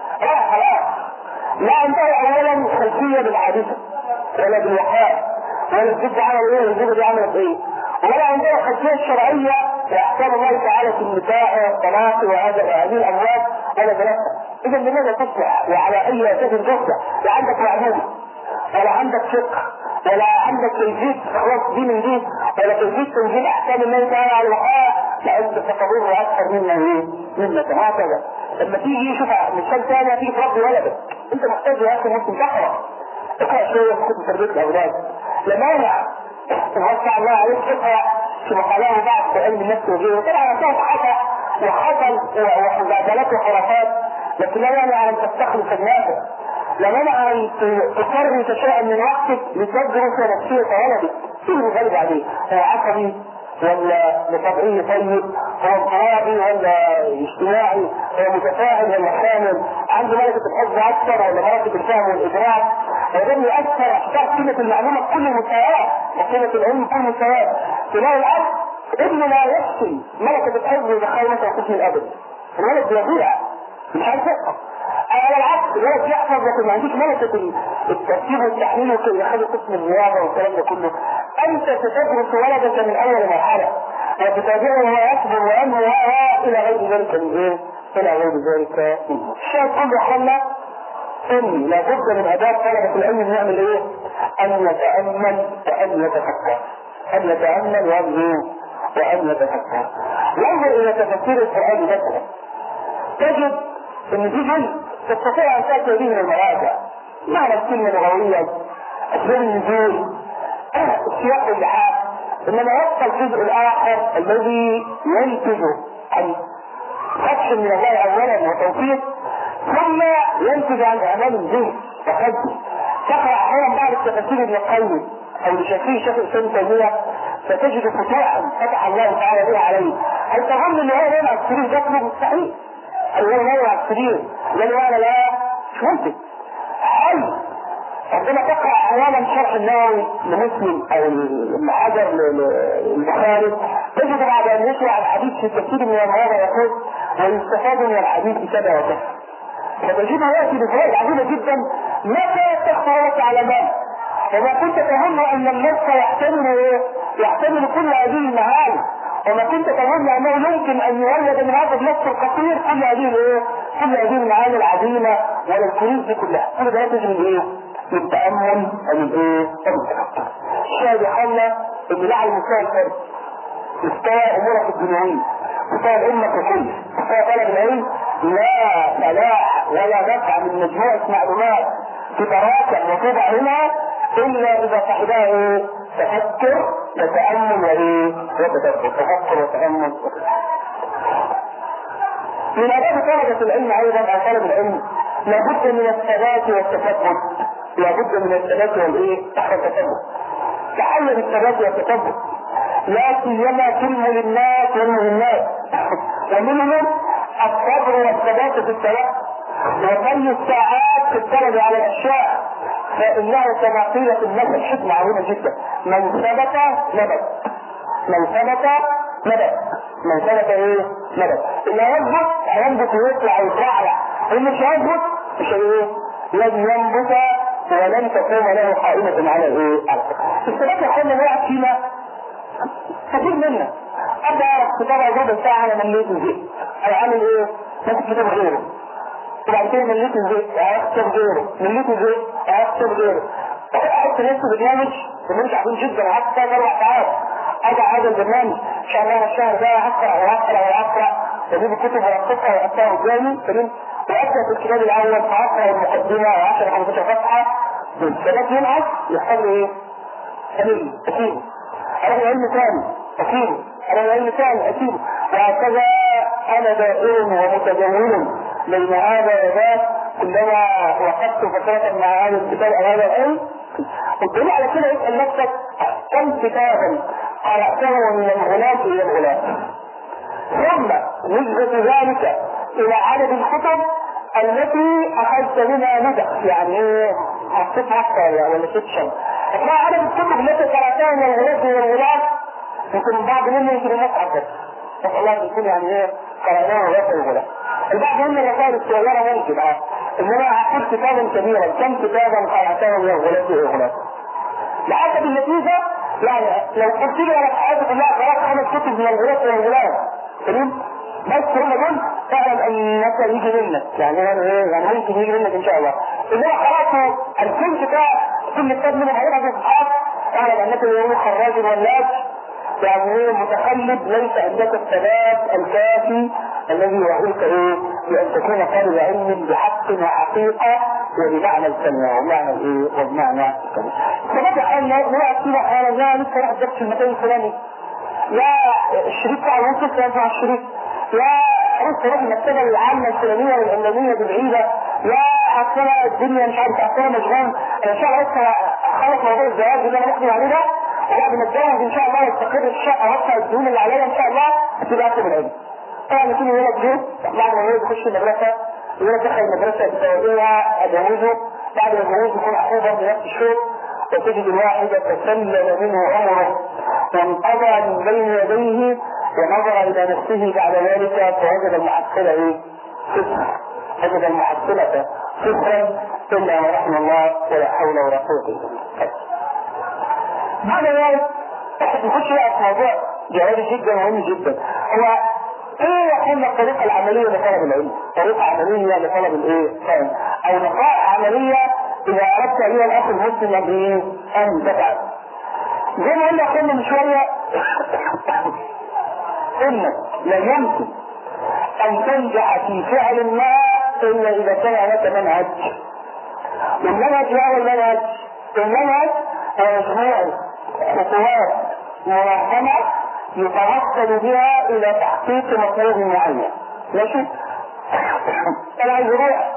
خلاص لا عندها اولا خلفية بالحادثة ولا بالوقائع ولا الزوج عمل ايه والزوجة دي عملت ايه، ولا عندها خلفية شرعية واحكام الله تعالى في النكاح والطلاق وهذه الاموال ولا دراسة. اذا لماذا تصلح وعلى اي اساس تصلح؟ لا عندك معلومة ولا عندك فقه ولا عندك كيفية خلاص دي من دي ولا كيفية تنزيل احكام الله تعالى على الوقائع، لا انت تتضر اكثر منا منا هكذا. لما تيجي شوف مثال ثاني تيجي تربي ولدك انت محتاج يا اخي ممكن اقرا شويه في كتب تربيه الاولاد، لا مانع توسع الله عليك اقرا في مقالات بعض في علم النفس وغيره، طبعا هتلاقي خطا وحصل ومجادلات وخرافات، لكن لا مانع ان تستخلص الناس، لا مانع ان تفرغ شيئا من وقتك لتدرس نفسيه ولدك. ايه الغالب عليه؟ هو عصبي ولا بطبعيه طيب؟ هو انقراضي ولا اجتماعي؟ هو متفاعل ولا خامل؟ عنده ملكة الحفظ اكثر ولا ملكة الفهم والادراك؟ وده يؤثر احتاج قيمة المعلومة بكل مستويات وقيمة العلم بكل مستويات. تلاقي الاب ابنه لا يحسن ملكة الحفظ يدخله مثلا قسم الادب، الولد بيضيع مش عارف يحفظ. على العكس الولد يحفظ لكن ما عندوش ملكة الترتيب والتحليل وكده يخلي قسم الرياضة والكلام ده كله. انت ستدرس ولدك من اول مرحلة وتتابعه وهو يكبر وينمو الى غير ذلك من ايه؟ الى غير ذلك منه. الشيء كله حلنا اني لابد من اداء طلبة العلم ان نعمل ايه؟ ان نتأمل وان نتفكر، ان نتأمل وان نتفكر. ننظر الى تفسير القرآن مثلا تجد ان في جزء تستطيع ان تأتي به من المراجع معنى الكلمة لغوية اسباب النزول السياق واللحاق، انما يبقى الجزء الاخر الذي ينتج عن فتح من الله اولا وتوفيق ثم ينتج عن اعمال الذهن وقدم. تقرا احيانا بعض التفاسير ابن القيم او لشافعي شيخ الاسلام تيميه فتجد فتوحا فتح الله تعالى بها عليه. هل تظن ان هو ينوع السرير ده؟ مستحيل. هل هو ينوع السرير لانه لا مش ممكن. هل عندما تقرأ احيانا شرح النووي لمسلم او الحجر للبخاري تجد بعد ان يشرع الحديث في كثير من المواضع يقول ويستفاد من الحديث كذا وكذا، فتجدها ياتي بفوائد عظيمه جدا ما كانت تخطر لك على بال، وما كنت تظن ان النص يحتمل كل هذه المعاني، وما كنت تظن انه يمكن ان يولد من هذا النص الخطير كل هذه المعاني العظيمه ولا الكنوز دي كلها. كل ده ينتج من ايه؟ من التأمل ومن التفكر. الشاهد يحلى ان لعل مستوى الفرد مستوى امورك الدنيوية مستوى الامة ككل مستوى طلب العلم لا فلاح ولا نفع من مجموعة معلومات تتراكم وتوضع هنا الا اذا صاحبه تفكر وتامل وتدبر. تفكر وتامل وتدبر. من آداب طلبة العلم أيضا أو طلب العلم لابد من الثبات والتثبت. لابد من الثبات والتثبت. تعلم الثبات والتثبت لا سيما في المهمات والمهمات، ومنهم الصبر والثبات في الثبات وطي الساعات في الطلب على الأشياء، فإنه كما قيل في المثل حكمة عظيمة جدا: من ثبت نبت. من ثبت نبت. من ثبت نبت. اللي هينبت ويطلع ويترعرع، اللي مش هينبت مش لن ينبت ولن تقوم له قائمة على الثبات. يقولنا نوع فينا كثير منا ابدا اعرف كتابة ربع ساعة على مليت الزيت او عامل ماسك كتاب غيره، وبعد كده مليت الزيت كتاب غيره، مليت الزيت كتاب غيره. احط نفسي برنامج ومش عارفين جدا قعدت 3-4 ساعات ارجع هذا البرنامج ان شاء الله الشهر ده هقرا واجيب الكتب وارصقها واحطها قدامي وابدا في الكتاب الاول فاقرا المقدمه 10-15 صفحه بالثبات ينعس يحصل لي اكيد انا علم ثاني اكيد وهكذا انا دائر ومتجول بين هذا وذاك كلما وقفت فترة مع هذا الكتاب او هذا العلم. والدليل على كده اسال نفسك كم كتابا قراته من الغلاف الى الغلاف، ثم نسبة ذلك الى عدد الكتب التي اخذت منها ندخ، يعني حطيت عشرة ولا 6 شهور. اثناء عدد الكتب التي قراتها من الغلاف الى الغلاف يمكن بعض منهم يمكن الناس عدد، بس الله يكون يعني قرأناه غلاف الغلاف. البعض من الرسائل الصغيرة ممكن انما اقول كتابا كبيرا كم كتابا قرأته من الغلاف الى الغلاف. لحسب النتيجة يعني لو قلت لي انا في حياتي كلها قرأت 5 كتب من الغلاف الى الغلاف بس هم دول فعلا انك يجي منك يعني ممكن يجي منك ان شاء الله. اذا قرأت 2000 كتاب كل كتاب منهم هيبقى في اصحاب اعلم انك اليوم خراج ولاج يعني متخلد ليس عندك الثبات الكافي الذي يعيك بان تكون طالب علم بحق وحقيقه وبمعنى الكلمه وبمعنى وبمعنى الكلمه. فبدأ ان نوع كده انا لا لسه راح درس في المكان الفلاني، لا الشريك بتاع المنطقه يسمع الشريك، لا روح المكتبه العامه الفلانيه والعلمانيه بعيده، لا اصلا الدنيا مش عارف اصلا مشغول انا ان شاء الله لسه اخلص موضوع الزواج اللي انا مقدم عليه ده وبعد ما اتجوز ان شاء الله واستقر في الشقه وادفع الديون اللي عليا ان شاء الله هتبقى اكتب العلم. طبعا يكون ولد جه بعد ما الولد يخش المدرسه الولد دخل المدرسه بتوجيهها اجوزه، بعد ما يجوزه يكون اخوه بنفس الشغل وتجد الواحد تسلل منه عمره وانقضى من بين يديه ونظر الى نفسه بعد ذلك فوجد المحصله صفر، وجد المحصله صفرا الا ما رحم الله ولا حول ولا قوه الا بالله. بعد ذلك نخش بقى في موضوع جوهري جدا مهم جدا، هو ايه يكون الطريقه العمليه لطلب العلم؟ طريقه عمليه لطلب الفهم او نصائح عمليه اذا اردت ايها الاخ المسلم ان تفعل. زي ما قلنا من شويه انك لا يمكن ان تنجح في فعل ما الا اذا كان هناك منهج. والمنهج هو المنهج هو مجموعه خطوات منظمه يتوصل بها الى تحقيق مطلوب معين. ماشي؟ انا عايز اروح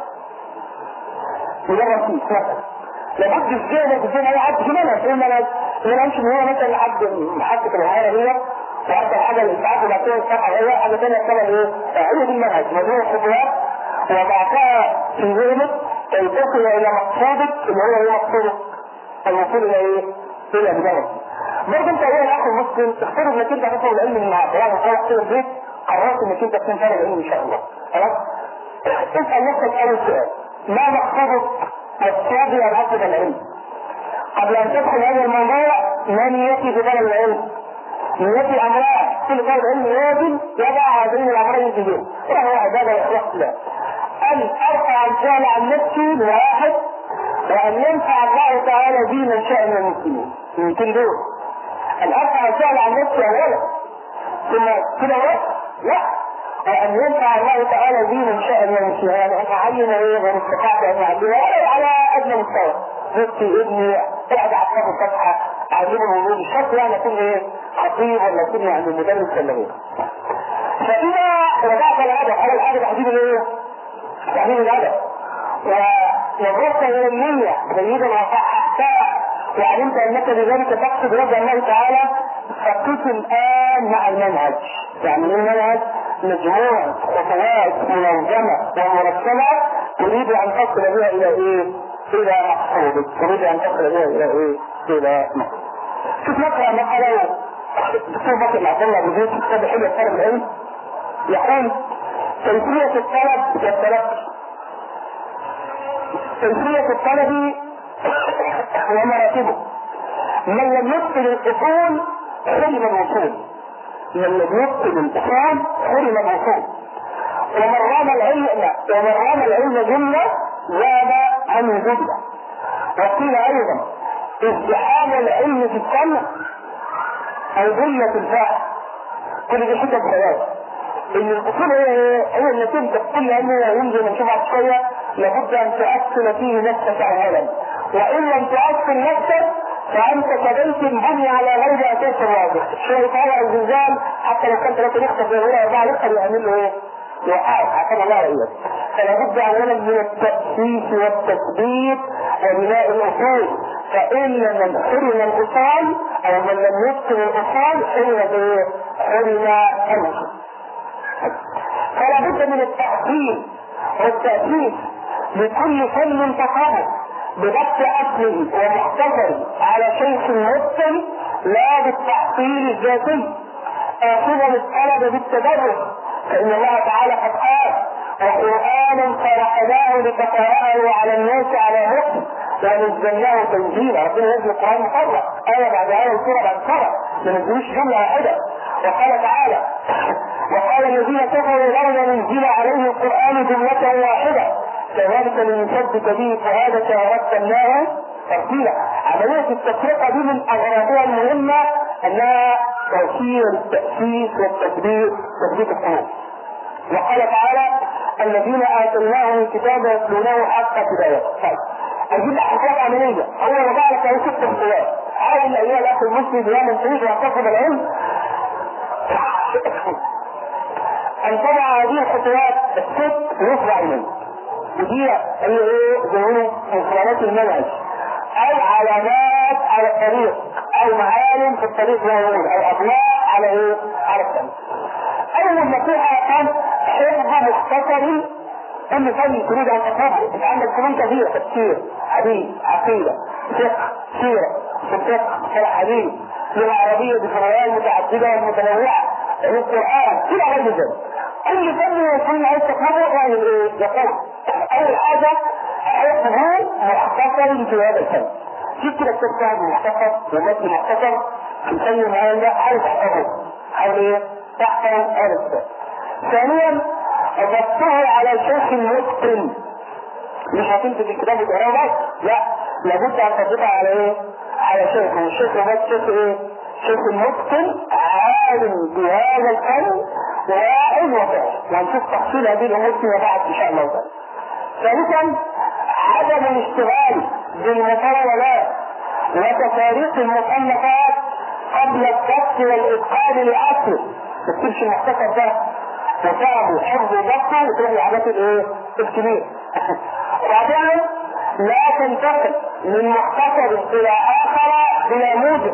مجرد فيه مثلا لابد الزينة انا عبد في منهج ايه المنهج؟ انا امشي من هنا مثلا لحد محطة الهيئة هي وحتى الحاجة اللي ساعات وبعد كده الصفحة هي حاجة ثانية كمان هي دي المنهج مجموعة خطوات وضعتها في ذهنك كي تصل الى مقصودك اللي هو مقصودك الوصول الى بداية. برضه انت ايه الاخ المسلم تختار انك انت هتطلب العلم من العقران وخلاص كده البيت قررت انك انت تكون طالب العلم ان شاء الله. خلاص؟ اسال نفسك اول سؤال: ما مقصودك والصادق ان اطلب العلم؟ قبل ان تدخل هذا الموضوع ما نيتي في طلب العلم؟ نيتي امران، كل طالب علم لازم يضع هذين الامرين في ذهنه، وهو عباده واخلاص الله. ان ارفع الجهل عن نفسي لواحد، وان ينفع الله تعالى بي من شاء من المسلمين. يمكن دول ان ارفع الجهل عن نفسي اولا ثم كده لا وان ينفع الله تعالى بي من شاء من المسلمين، يعني ان اعلم من استطعت ان اعلمه على ادنى مستوى زوجتي ابني قاعد عقاب الفتحه اعلمه الوضوء مش شرط يعني اكون ايه خطيب ولا اكون يعني مدرس ولا غيره. فاذا رجعت الادب اول حاجه تحديد الايه؟ تحديد الادب ونظرت الى النيه جيدا وصححتها وعلمت انك بذلك تقصد وجه الله تعالى فكنت الان مع المنهج. يعني المنهج مجموعه خطوات منظمه ومرتبه تريد ان تصل بها الى ايه؟ الى مقصودك. تريد ان تصل بها الى ايه؟ الى مقصودك. شوف نقرا مقاله الدكتور بكر عبد الله ابو زيد في كتاب حلو طلب العلم يقول كيفيه الطلب والتلقي. كيفيه الطلب ومراتبه. من لم يتقن الاصول حرم الوصول. من لم يتقن الاصول حرم الوصول. ومن رام العلم جمله زاد عنه جمله. وقيل ايضا ازدحام العلم في السمع او جمله الفهم. كل دي حته خيال. ان الاصول هي اللي تبدا كل علم ينزل من شبع شويه لابد ان تؤصل فيه نفسك اولا. وان لم تؤصل نفسك فانت كبيت بني على غير اساس واضح. شويه طالع الزلزال حتى لو كان 3 ريختر زي غير 4 ريختر يعمل له ايه؟ يوقعك عشان الله يعينك. فلا بد اولا من التاسيس والتثبيت وبناء الاصول. فان من حرم الاصول او من لم يتقن الاصول حرم الوصول. فلا بد من التحصيل والتاسيس لكل فن تصرف بضبط اصله ومختصره على شيخ متقن لا بالتحصيل الذاتي اخذا الطلب بالتدرج. فان الله تعالى قد قال وقرانا فرحناه لتقرأه على الناس على مكر ونزلناه تنزيلا. ربنا ينزل القران مفرق ايه بعد ايه وسوره بعد سوره ما نزلوش جمله واحده. وقال تعالى وقال الذين كفروا لولا نزل عليه القران جمله واحده كذلك لنثبت به فؤادك ورتلناه ترتيلا. عمليه التفرقه دي من اغراضها المهمه انها توفير التاسيس والتثبيت القلوب. وقال تعالى الذين اتيناهم الكتاب يتلونه حق تلاوته. طيب اجيب لك حاجات عمليه. هو وضع لك اهي 6 خطوات. حاول ايها الاخ المسلم بيعمل تريد ان تصل العلم ان تضع هذه الخطوات الست ويصبع اليه. ودي هي ايه زي مخالفات المنهج او علامات على الطريق او معالم في الطريق زي ما يقول او اضواء على ايه؟ على الطريق. اول نصيحه كان حفظ مختصر كل فن تريد ان تفهمه. انت عندك فنون كثيره تفسير حديث عقيده فقه سيره فقه شرح حديث لغه عربيه بفروعات متعدده ومتنوعه القران كل غير ذلك. كل فن يكون عايز تفهمه يعني ايه؟ يقول اول حاجه حفظ مختصر في هذا الفن. في كده تفهم مختصر ومتن مختصر في الفن معين ده حاول تحفظه. حاول ايه؟ تحفظ هذا الفن. ثانيا ضبطه على شيخ متقن. مش هتمسك الكتاب وتقراه بس، لا لابد ان تضبطه على ايه؟ على شيخ. والشيخ بس شيخ ايه؟ شيخ متقن عالم بهذا الفن واعظ وفاعل. وهنشوف تفصيل هذه الامور فيما بعد ان شاء الله تعالى. ثالثا عدم الاشتغال بالمطالبات وتفاريق المصنفات قبل الضبط والاتقان لاصله. ما تكتبش المختصر ده وفهمه حفظ وضبطه وتروح الحاجات الايه؟ الكبيره. رابعا لا تنتقل من مختصر الى اخر بلا موجب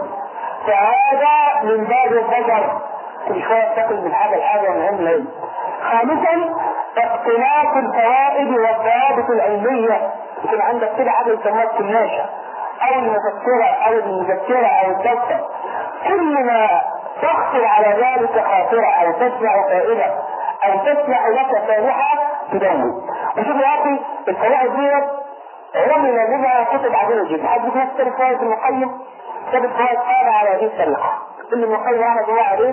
فهذا من باب الضجر. كل شويه تنتقل من حاجه لحاجه مهم ليه. خامسا اقتناص الفوائد والضوابط العلميه. يكون عندك كده حاجه يسموها الكناشه او المفكره او المذكره او الدفتر. كل ما تخطر على ذلك خاطره او تسمع فائده او تسمع لك فائحه تدون. وشوف يا اخي الفوائد دي عمل منها كتب عديده جدا. حد يكون كتاب فوائد المقيم كتاب الفوائد قال على هذه السلحه كل المقيم انا جواه عليه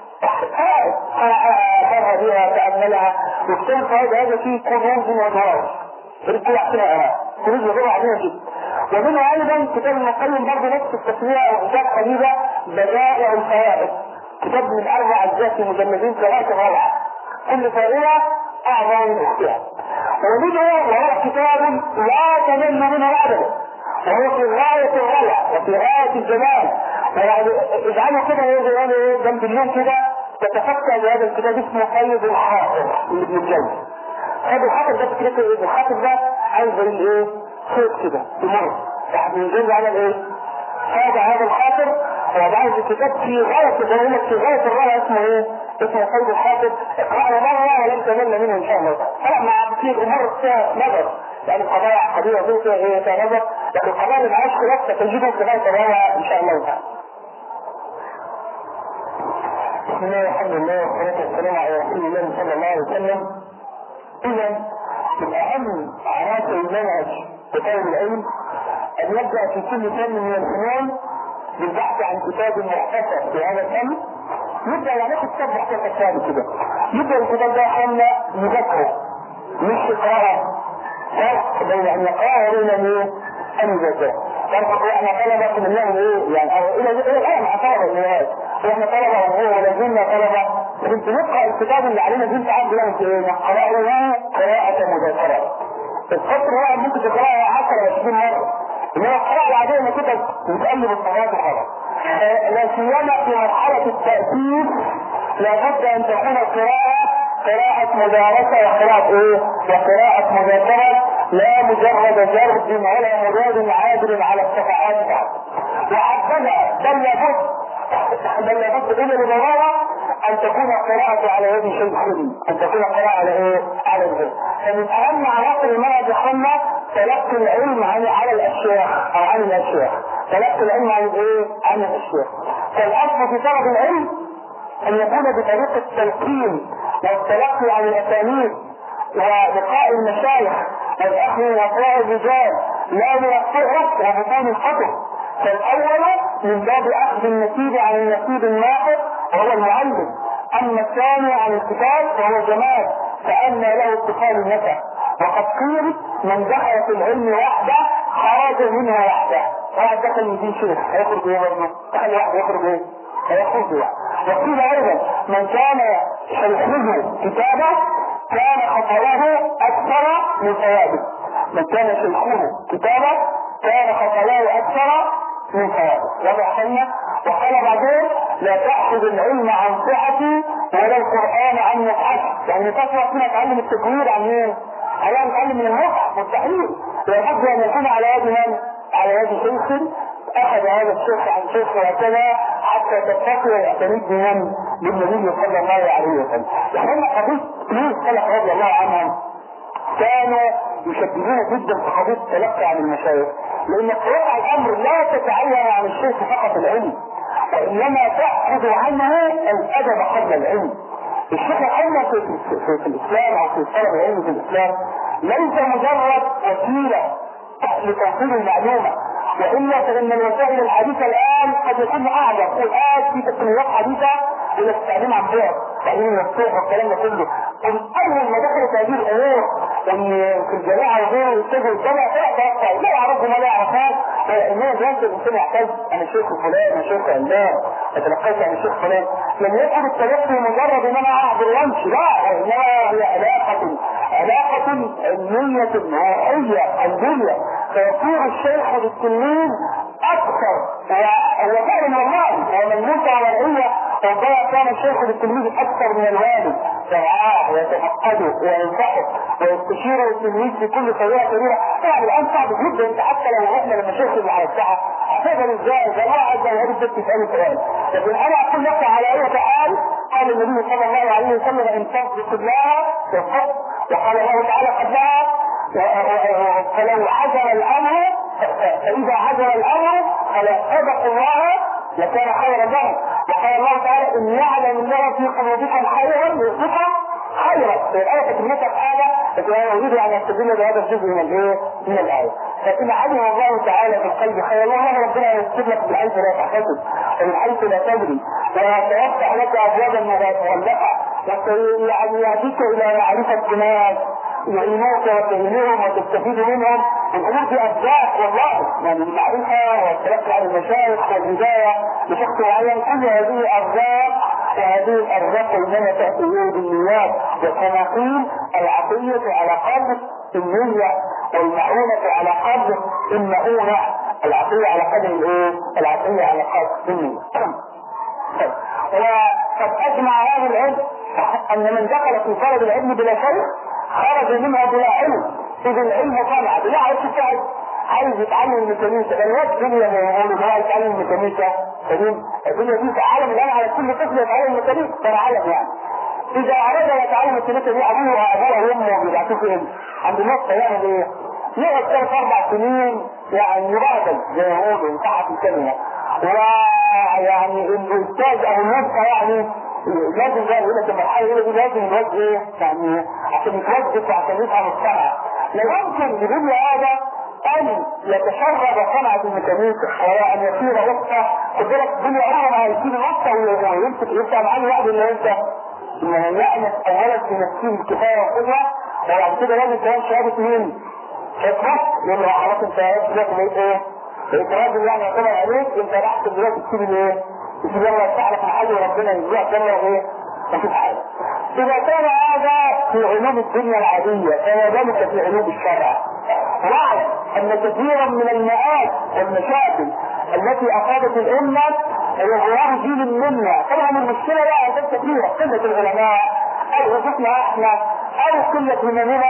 أقرأ بها تأملها. وكتاب الفوائد هذا فيه كنوز ودراسة رجع كده كنوز ودراسة عديدة جدا. ومنها أيضا كتاب المقيم برضه نفس التسمية أو كتاب قريبة بدائع الفوائد. كتاب من 4 أجزاء في مجلدين 3 روعة كل فائدة أعظم من اختها. ومنه وهو كتاب لا تمل منه أبدا وهو في غاية الروعة وفي غاية الجمال. ويعني اجعلوا كده يقولوا جنب اليوم كده تتفكر بهذا الكتاب اسمه قيد الحافظ لابن الجوزي. قيد الحافظ ده فكرته ايه؟ الحافظ ده عايز زي ايه؟ صوت كده يمر. ابن الجوزي عمل ايه؟ هذا الحافظ هو بعد الكتاب في غاية الروعة، في غاية الروعة اسمه ايه؟ اسمه قيد الحافظ. اقرأه مرة ولن تمل منه ان شاء الله. طبعا مع كثير امور فيها نظر، يعني القضايا عقدية دي فيها نظر، لكن القضايا اللي معاش خلاف تجده في غاية الروعة ان شاء الله تعالى. بسم الله والحمد لله والصلاة والسلام على رسول الله صلى الله عليه وسلم. إذا من أهم عناصر المنهج وطالب العلم أن يبدأ في كل فن من الفنون بالبحث عن كتاب مختصر في هذا الفن. يبدأ يعني كتاب مختصر ثاني كده، يبدأ الكتاب ده حملة مذاكرة مش قراءة، فرق بين أن يقرأ وبين أن يذاكر. فرق احنا طلبة بنعمل ايه يعني الى الان مع طلبة النهاية، واحنا طلبة وهو ولازلنا طلبة، كنت نقرأ الكتاب اللي علينا دي انت عارف بيعمل ايه؟ نقرأه قراءة مذاكرة. السطر واحد ممكن تقرأه 10 20 مرة، انما القراءة العادية ما كنت بتقلب الصفحات وخلاص. لا سيما في مرحلة التأسيس لابد ان تكون القراءة قراءة مدارسة وقراءة ايه؟ وقراءة مذاكرة، لا مجرد جرد ولا مجرد عابر على الصفحات بعد. وحسنا بل لابد من الضرورة ان تكون القراءة على يد شيخ، ان تكون القراءة على ايه؟ على الغير. فمن اهم عناصر المنهج اخوانا تلقي العلم على الاشياخ او عن الاشياخ، تلقي العلم عن ايه؟ عن الاشياخ. فالاصل في طلب العلم ان يكون بطريقة التلقين والتلقي عن الاسانيد ولقاء المشايخ والاخذ من اطراء الرجال، لا من الصحف وبطون الكتب. فالاول من باب اخذ النسيب عن النسيب الناقص وهو المعلم، اما الثاني عن الكتاب وهو جمال فان له اتصال النفع. وقد قيل من دخل في العلم وحده خرج منها وحده. واحد دخل من دين شيخ هيخرج ايه برضه؟ دخل واحد يخرج ايه؟ هيخرج واحد. وقيل ايضا من كان شيخه كتابه كان خطأه اكثر من ثوابه. من كان شيخه كتابه كان خطأه اكثر من ثوابه. وضحنا. وقال بعدين لا تأخذ العلم عن صحتي ولا القرآن عن مصحفي. يعني تصلح فينا تعلم التكوير عن ايه؟ على نتعلم من المصحف والتحليل. لابد ان يكون على يد من؟ على يد شيخ اخذ هذا الشيخ عن شيخ وهكذا حتى تتقي ويعتمد بمن؟ بالنبي صلى الله عليه وسلم. يعني قضيه ليه السلف رضي الله عنهم كانوا يشددون جدا في قضيه التلقي عن المشايخ، لان قراءة الامر لا تتعين عن الشيخ فقط العلم، وانما تاخذ عنه الادب قبل العلم. الشيخ الحمى في الاسلام او في طلب العلم في الاسلام ليس مجرد وسيله لتوصيل المعلومه، والا فان الوسائل الحديثه الان قد يكون اعظم. والان في تقنيات حديثه الى التعليم عن بعد، تعليم مفتوح والكلام ده كله. اول ما دخلت هذه الامور ان في الجامعه وغيره يتجهوا الجامعه فلا توقع لا يعرفوا ما لا يعرفان، انما الناس الانسان يحتاج انا شيخ فلان انا شيخ علان اتلقيت عن الشيخ فلان. لم يكن التلقي مجرد ان انا اعبر وامشي، لا، وانما هي علاقه علميه روحيه قلبيه، فيصير الشيخ بالتلميذ اكثر. هو فعلا والله هو ملموس على العلة، وضع كان الشيخ بالتلميذ اكثر من الوالد، يرعاه ويتفقده وينصحه ويستشيره التلميذ في كل طريقه كبيره. يعني الان صعب جدا انت حتى لو رحنا لما شيخ اللي على الساحه هتقدر ازاي ده واحد زي هذا الست تساله سؤال. لكن انا اقول لك على اي حال قال النبي صلى الله عليه وسلم ان تصدق الله يصدق، وقال الله تعالى قبلها فلو عجل الامر فاذا عجل الامر فلا صدق الله لكان خيرا لهم. وقال الله تعالى ان يعلم الله في قلوبكم خيرا يرزقكم خيرا. في الايه كلمتها حاجه لكن انا اريد ان استدل بهذا الجزء من الايه؟ من الايه. فان علم الله تعالى في القلب خيرا والله ربنا يكتب لك بالحيث لا تحتسب ومن حيث لا تدري، وسيفتح لك ابوابا مغلقه، يعني يهديك الى معرفه ناس يعينوك وتهمهم وتستفيد منهم. الامور دي ارزاق والله، يعني المعرفه والتلقي عن المشايخ والهدايه لشخص معين كل هذه ارزاق، وهذه الارزاق انما تاتي بالنيات والتناقيل العقليه على قدر النية والمعونة على قدر المعونة، العطية على قدر الايه؟ العطية على قدر النية. وقد اجمع هذا العلم ان من دخل في طلب العلم بلا شيء خرج منها بلا علم، اذا العلم طلع بلا علم. شاهد عايز يتعلم ميكانيكا، الوقت الدنيا ما يقول ان هو يتعلم ميكانيكا، الدنيا دي في عالم الان على كل طفل يتعلم ميكانيكا، ده عالم يعني. اذا اراد ان يتعلم الميكانيكا دي ابوه وامه بيبعتوه فين؟ عند النقطه يعمل ايه؟ يقعد 3-4 سنين يعني يبادل زي ما يقولوا تحت الكلمه، ويعني الاستاذ او النقطه يعني لازم زي يقول لك المرحله دي لازم الواد ايه؟ يعني عشان يتوظف وعشان يفهم الصنعه. لا يمكن لابن هذا ان يتشرب صنعه الميكانيكا ولا ان يصير وقته. خد بالك الدنيا عمرها ما هيسيب وقته ويمسك يفتح معاه واحد الا انت يأنس اولا في نفسه الكفايه والقدره، وبعد كده لازم كمان شهاده مين؟ شهاده لان خلاص انت دلوقتي بقيت ايه؟ بقيت راجل يعني يعتبر عليك، انت رحت دلوقتي تسيب الايه؟ تسيب يلا يفتح لك محل وربنا يرزقك يلا ايه؟ مفيش حاجه. اذا كان هذا في علوم الدنيا العاديه فما ذلك في علوم الشرع. واعلم ان كثيرا من المآت والمشاكل التي اصابت الامه هي غياب جيل منا. طبعا المشكله بقى اسباب كثيره، قله العلماء او غفلتنا احنا او قله هممنا،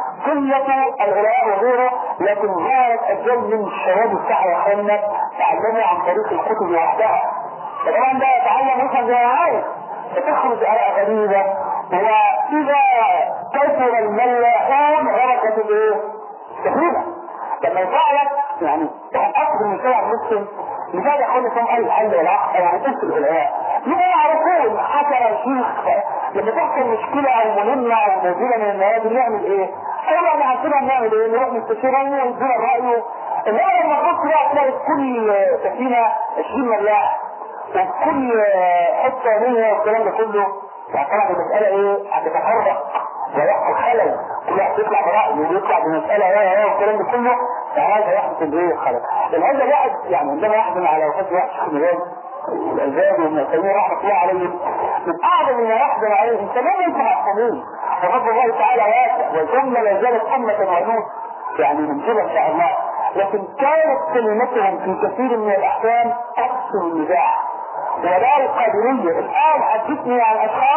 قله العلماء وغيره. لكن ظهرت اجيال من الشباب السعي يا اخوانا تعلموا عن طريق الكتب وحدها. طبعا ده يتعلم مثلا زي ما عايز فتخرج على غريبه، واذا كثر الملاحون غرقت الايه؟ كثيرا. لما يفعلك يعني اكثر من شارع المسلم لذلك يقول لكم الحل والعقل يعني تنسى العلماء يبقى يعرفون حتى الشيخ لما تحصل مشكله او مهمه او موجوده من المواد نعمل ايه؟ ايوه انا عارفين نعمل ايه؟ نروح نستشيرهم ويدينا رايه. انما لما تبص بقى تلاقي كل سفينه 20 ملاح وكل حته منها والكلام ده كله، يعني طبعا المساله ايه؟ هتتفرق ويحصل خلل، كل واحد يطلع برأيه ويطلع بمسألة والكلام ده كله، فهذا يحدث الايه خلل. هذا واحد يعني عندما يحزن على وفاة واحد شيخ مجال الألباني وابن تيمية رحمة الله عليهم، من أعظم ما يحزن عليه أنت لم ينتم معصومين، وفضل الله تعالى واسع وثم لا زالت أمة وعلوم يعني منجبة إن شاء الله، لكن كانت كلمتهم في كثير من الأحكام تقسم النزاع. ولا القادرية الآن حدثني عن أشخاص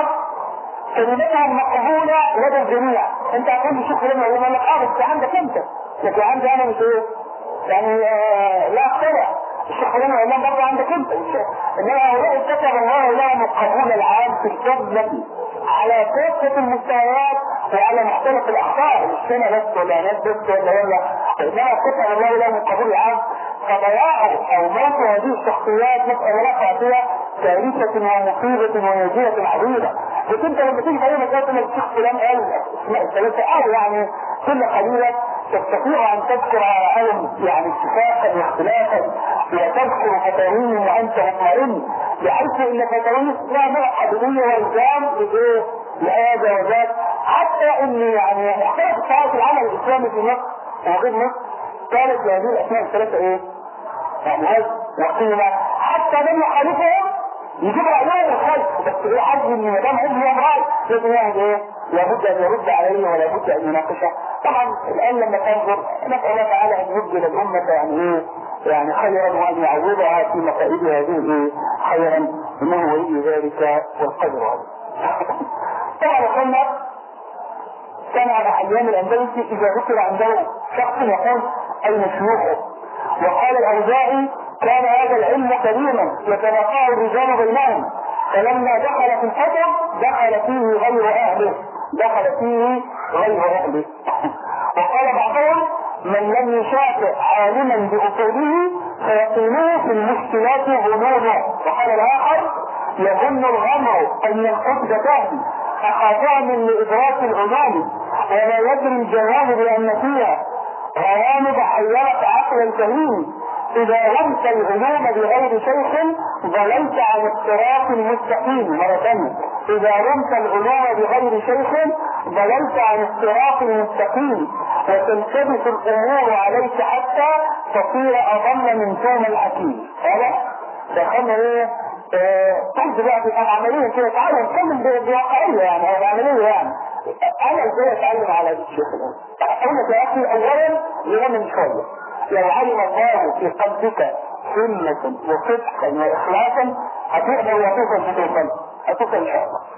كلمتهم مقبولة لدى الجميع. انت هتقول لي شوف لما يقول لك بس عندك انت، لكن عندي انا مش ايه؟ يعني لا اخترع الشيخ لما يقول لهم برضه عندك انت. انما هؤلاء كتب الله لهم القبول العام في الجنة على كافة المستويات وعلى مختلف الاخطار، مش هنا بس ولا ناس بس ولا انما كتب الله لهم القبول العام. فضياعوا او موتوا هذه الشخصيات نسأل الله خاطئة كارثة ومصيبة ونجية عظيمة. وكنت لما تيجي تقول مسألة ان الشيخ فلان قال اسماء الثلاثة او يعني كل قليلة تستطيع ان تذكر على يعني اتفاقا واختلافا وتذكر فتاوين وانت مطمئن، بحيث ان فتاوين اسمها نوع حدودية والزام لايه؟ لهذا وذاك، حتى ان يعني اختلف ساعات العمل الاسلامي في مصر وغير مصر كانت لهذه الاسماء الثلاثة ايه؟ يعني هذا وقيمة حتى من يخالفهم يجيب رأيهم الخلف، بس ايه حجم ان مدام هم يوم رأي لازم يعمل ايه؟ لابد ان يرد عليه ولا بد ان يناقشه. طبعا الان لما تنظر نسأل الله تعالى ان يبدل الامة يعني ايه؟ يعني خيرا وان يعوضها في مصائب هذه ايه؟ خيرا انه ولي ذلك والقدر عليه. طبعا قلنا كان على ايام الاندلسي اذا ذكر عنده شخص يقول اين شيوخه؟ وقال الاوزاعي كان هذا العلم كريما يتناقاه الرجال بينهم، فلما دخل في الفتح دخل فيه غير اهله. وقال بعضهم من لم يشافع عالما باصوله فيقيمه في المشكلات غموضا. وقال الاخر يظن الغمر ان الحب تهدي اخافهم لادراك العلوم ولا يدري الجواب بان فيها غوامض حيرت عقل الفهيم. اذا رمت العلوم بغير شيخ ضللت عن الصراط المستقيم. مرة ثانية اذا رمت العلوم بغير شيخ ضللت عن الصراط المستقيم وتلتبس الامور عليك حتى تصير اضل من توم الحكيم. هذا دخلنا ايه؟ قلت بقى في العملية كده تعالوا نتكلم بواقعية يعني او العملية يعني انا ازاي اتعلم على الشيخ الان؟ اقول لك يا اخي اولا يغني شويه. لو علم الله في قلبك همة وصدقا واخلاصا هتقدر هتوصل ان شاء الله.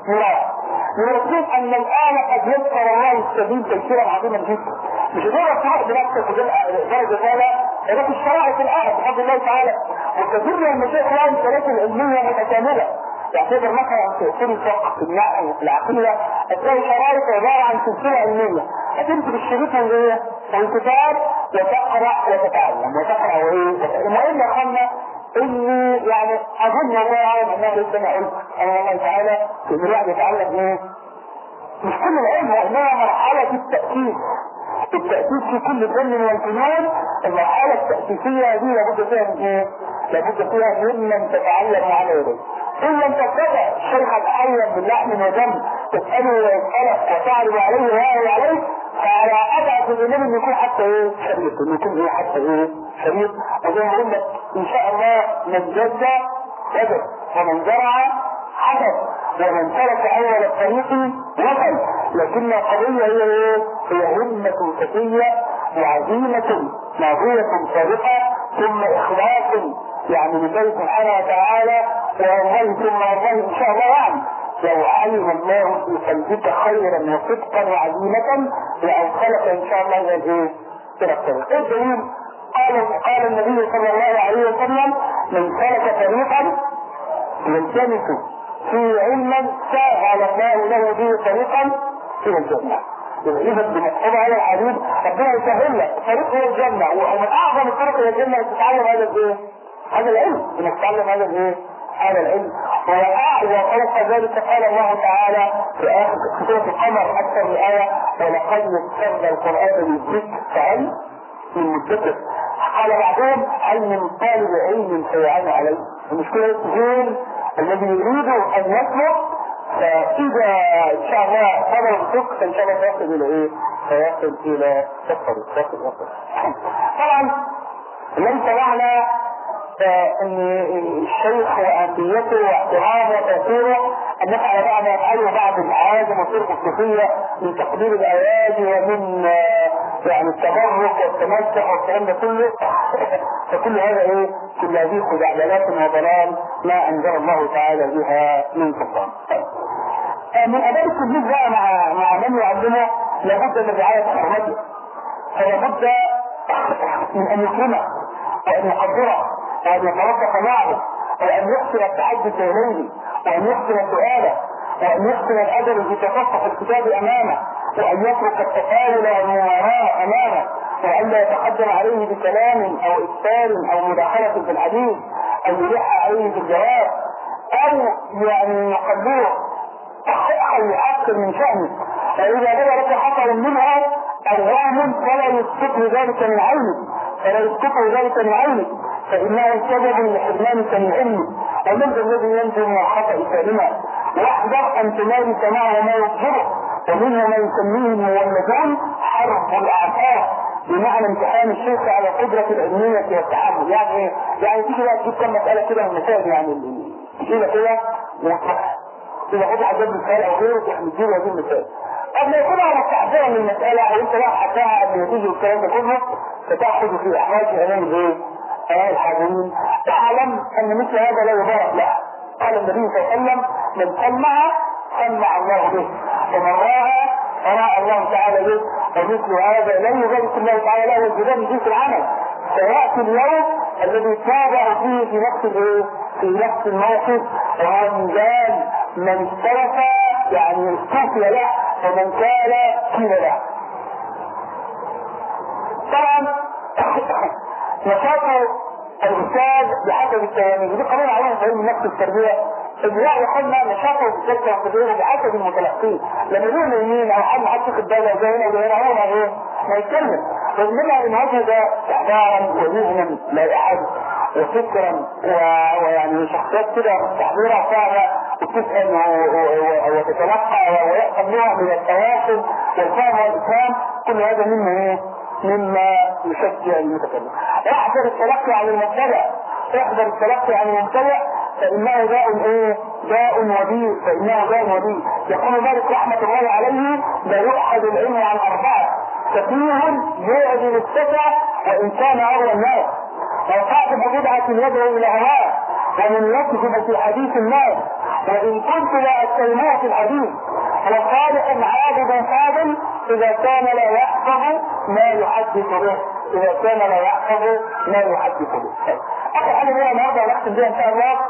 يرسل ان الان قد يذكر الله السبيل تيسيرا عظيما جدا. مش هتقدر تروح بنفسك درجه ثانيه، ولكن الشرائع في الارض بفضل الله تعالى. وكثير من المشايخ لهم سلاسل علميه متكامله. يعتبر مثلا في اصول الفقه في النحو في العقيده هتلاقي شرائط عباره عن سلسله علميه. هتمسك الشريط ايه؟ والكتاب وتقرا وتتعلم وتقرا وايه؟ المهم يا اخوانا اني يعني اظن الله اعلم انه لسه ما قلت ان الله تعالى ان الواحد يتعلم ايه؟ مش كل العلم وانما مرحله التاسيس. التاسيس في كل فن والفنون المرحله التاسيسيه دي لابد فيها من ايه؟ لابد فيها ممن تتعلم على يديه. ان لم تستطع الشيخ الحي باللحم ودم تساله ويسالك وتعرض عليه ويعرض عليه، فعلى ابعد الامام ان يكون حتى ايه؟ شريط، ان يكون ايه حتى ايه؟ شريط. وزي ما قلنا ان شاء الله من جد وجد ومن زرع حدث ومن سلك اول الطريق وصل. لكن القضيه هي ايه؟ هي همه فتيه وعزيمه ماضيه صادقه ثم اخلاص يعني لله سبحانه وتعالى والله ثم والله ان شاء الله. يعني لو علم الله في قلبك خيرا وصدقا وعزيمه لادخلك ان شاء الله الى الايه؟ الى الطريق. ايه الدليل؟ قال النبي صلى الله عليه وسلم من سلك طريقا يلتمس في علما سهل الله له به طريقا الى الجنه. اذا بمقتضى هذا الحديث ربنا يسهل لك طريق الى الجنه. ومن اعظم الطرق الى الجنه ان تتعلم هذا الايه؟ هذا العلم، انك تتعلم هذا الايه؟ هذا العلم. وفوق ذلك قال الله تعالى في اخر سوره القمر اكثر من ايه: ولقد يسرنا القران للذكر فهل من مدكر. قال بعضهم: هل من طالب علم سيعان عليه؟ المشكله السجون الذي يريد ان يطلب، فاذا ان شاء الله صبر الفقه فان شاء الله سيصل الى ايه؟ سيصل الى الطريق. طبعا ليس معنى ان الشيخ واهميته واحترامه وتاثيره ان نفعل بقى ما يفعله بعض العالم والطرق الصوفيه من تقدير الايادي ومن يعني التبرك والتمسح والكلام ده كله. فكل هذا ايه؟ كل هذه خزعبلات وضلال ما انزل الله تعالى بها من سلطان. من اداب التدريس بقى مع من يعلمه لابد من رعايه حرمته، فلابد من ان يكرمه وان يقدره وان يتوقف معه وان يحسن التحدث اليه وان يحسن سؤاله وان يحسن الادب في تصفح الكتاب امامه وان يترك التطاول والمماراه امامه وان لا يتقدم عليه بكلام او اكثار او مداخله في الحديث او يلح عليه بالجواب او يعني يقدره او يحقر من شأنه. واذا بدا لك خطر منها او وهم فلا يسقط ذلك من عينك فانه سبب لحرمانك من علمه. ومن الذي ينجو من الخطا سالما؟ واحذر ان تمارس معه ما يصدره. ومنه ما يسميه المولدون حرب الاعصاب، بمعنى امتحان الشيخ على قدرة العلمية والتحمل. يعني تيجي بقى تجيب كم مسألة كده من المسائل يعني كده وتروح إذا خد حاجات مثال أو غيره تحمل هذه المثال. قبل يكون على التحضير للمسألة أو أنت بقى حكاها قبل ما تيجي والكلام ده كله فتأخذ في إحراج أمام الإيه؟ أمام الحاضرين. تعلم أن مثل هذا لا يبارك له. قال النبي صلى الله عليه وسلم: من سمع الله به، ومن راى الله تعالى به. ومثل هذا لن يبارك الله تعالى له الجزاء في العمل. سيأتي اليوم الذي تابع فيه في نفس الموقف، وهو ميزان من استوفى يعني استوفي له ومن كان كيل له. طبعا نشاط الأستاذ بحسب التلاميذ دي قانون عليهم في علم النفس التربية. الابتداء يقولنا نشاطه بالذات التربية بحسب المتلقين. لما يقول يمين او حد حط في الدولة زي هنا وزي هنا هو ايه؟ ما يتكلم. ومنها ان وجد احبارا وذهنا لا احد وفكرا ويعني شخصيات كده تحضيرها صعبة وتسأل وتتلقى ويحصل نوع من التواصل والفهم والإفهام. كل هذا مما يشجع المتكلم. احذر التلقي عن المبتدع، فإنه داء وبيل. يقول مالك رحمة الله عليه: لا يؤخذ العلم عن أربعة: سفيه يعجب السفه وان كان اغلى الناس، وصاحب بدعه يدعو الى هواه ومن يكذب في حديث الناس وان كنت لا اتهمه في الحديث، وصالح عابد فاضل اذا كان لا يحفظ ما يحدث به، اذا كان لا يحفظ ما يحدث به. اخر حاجه بقى النهارده ونختم بيها ان شاء الله،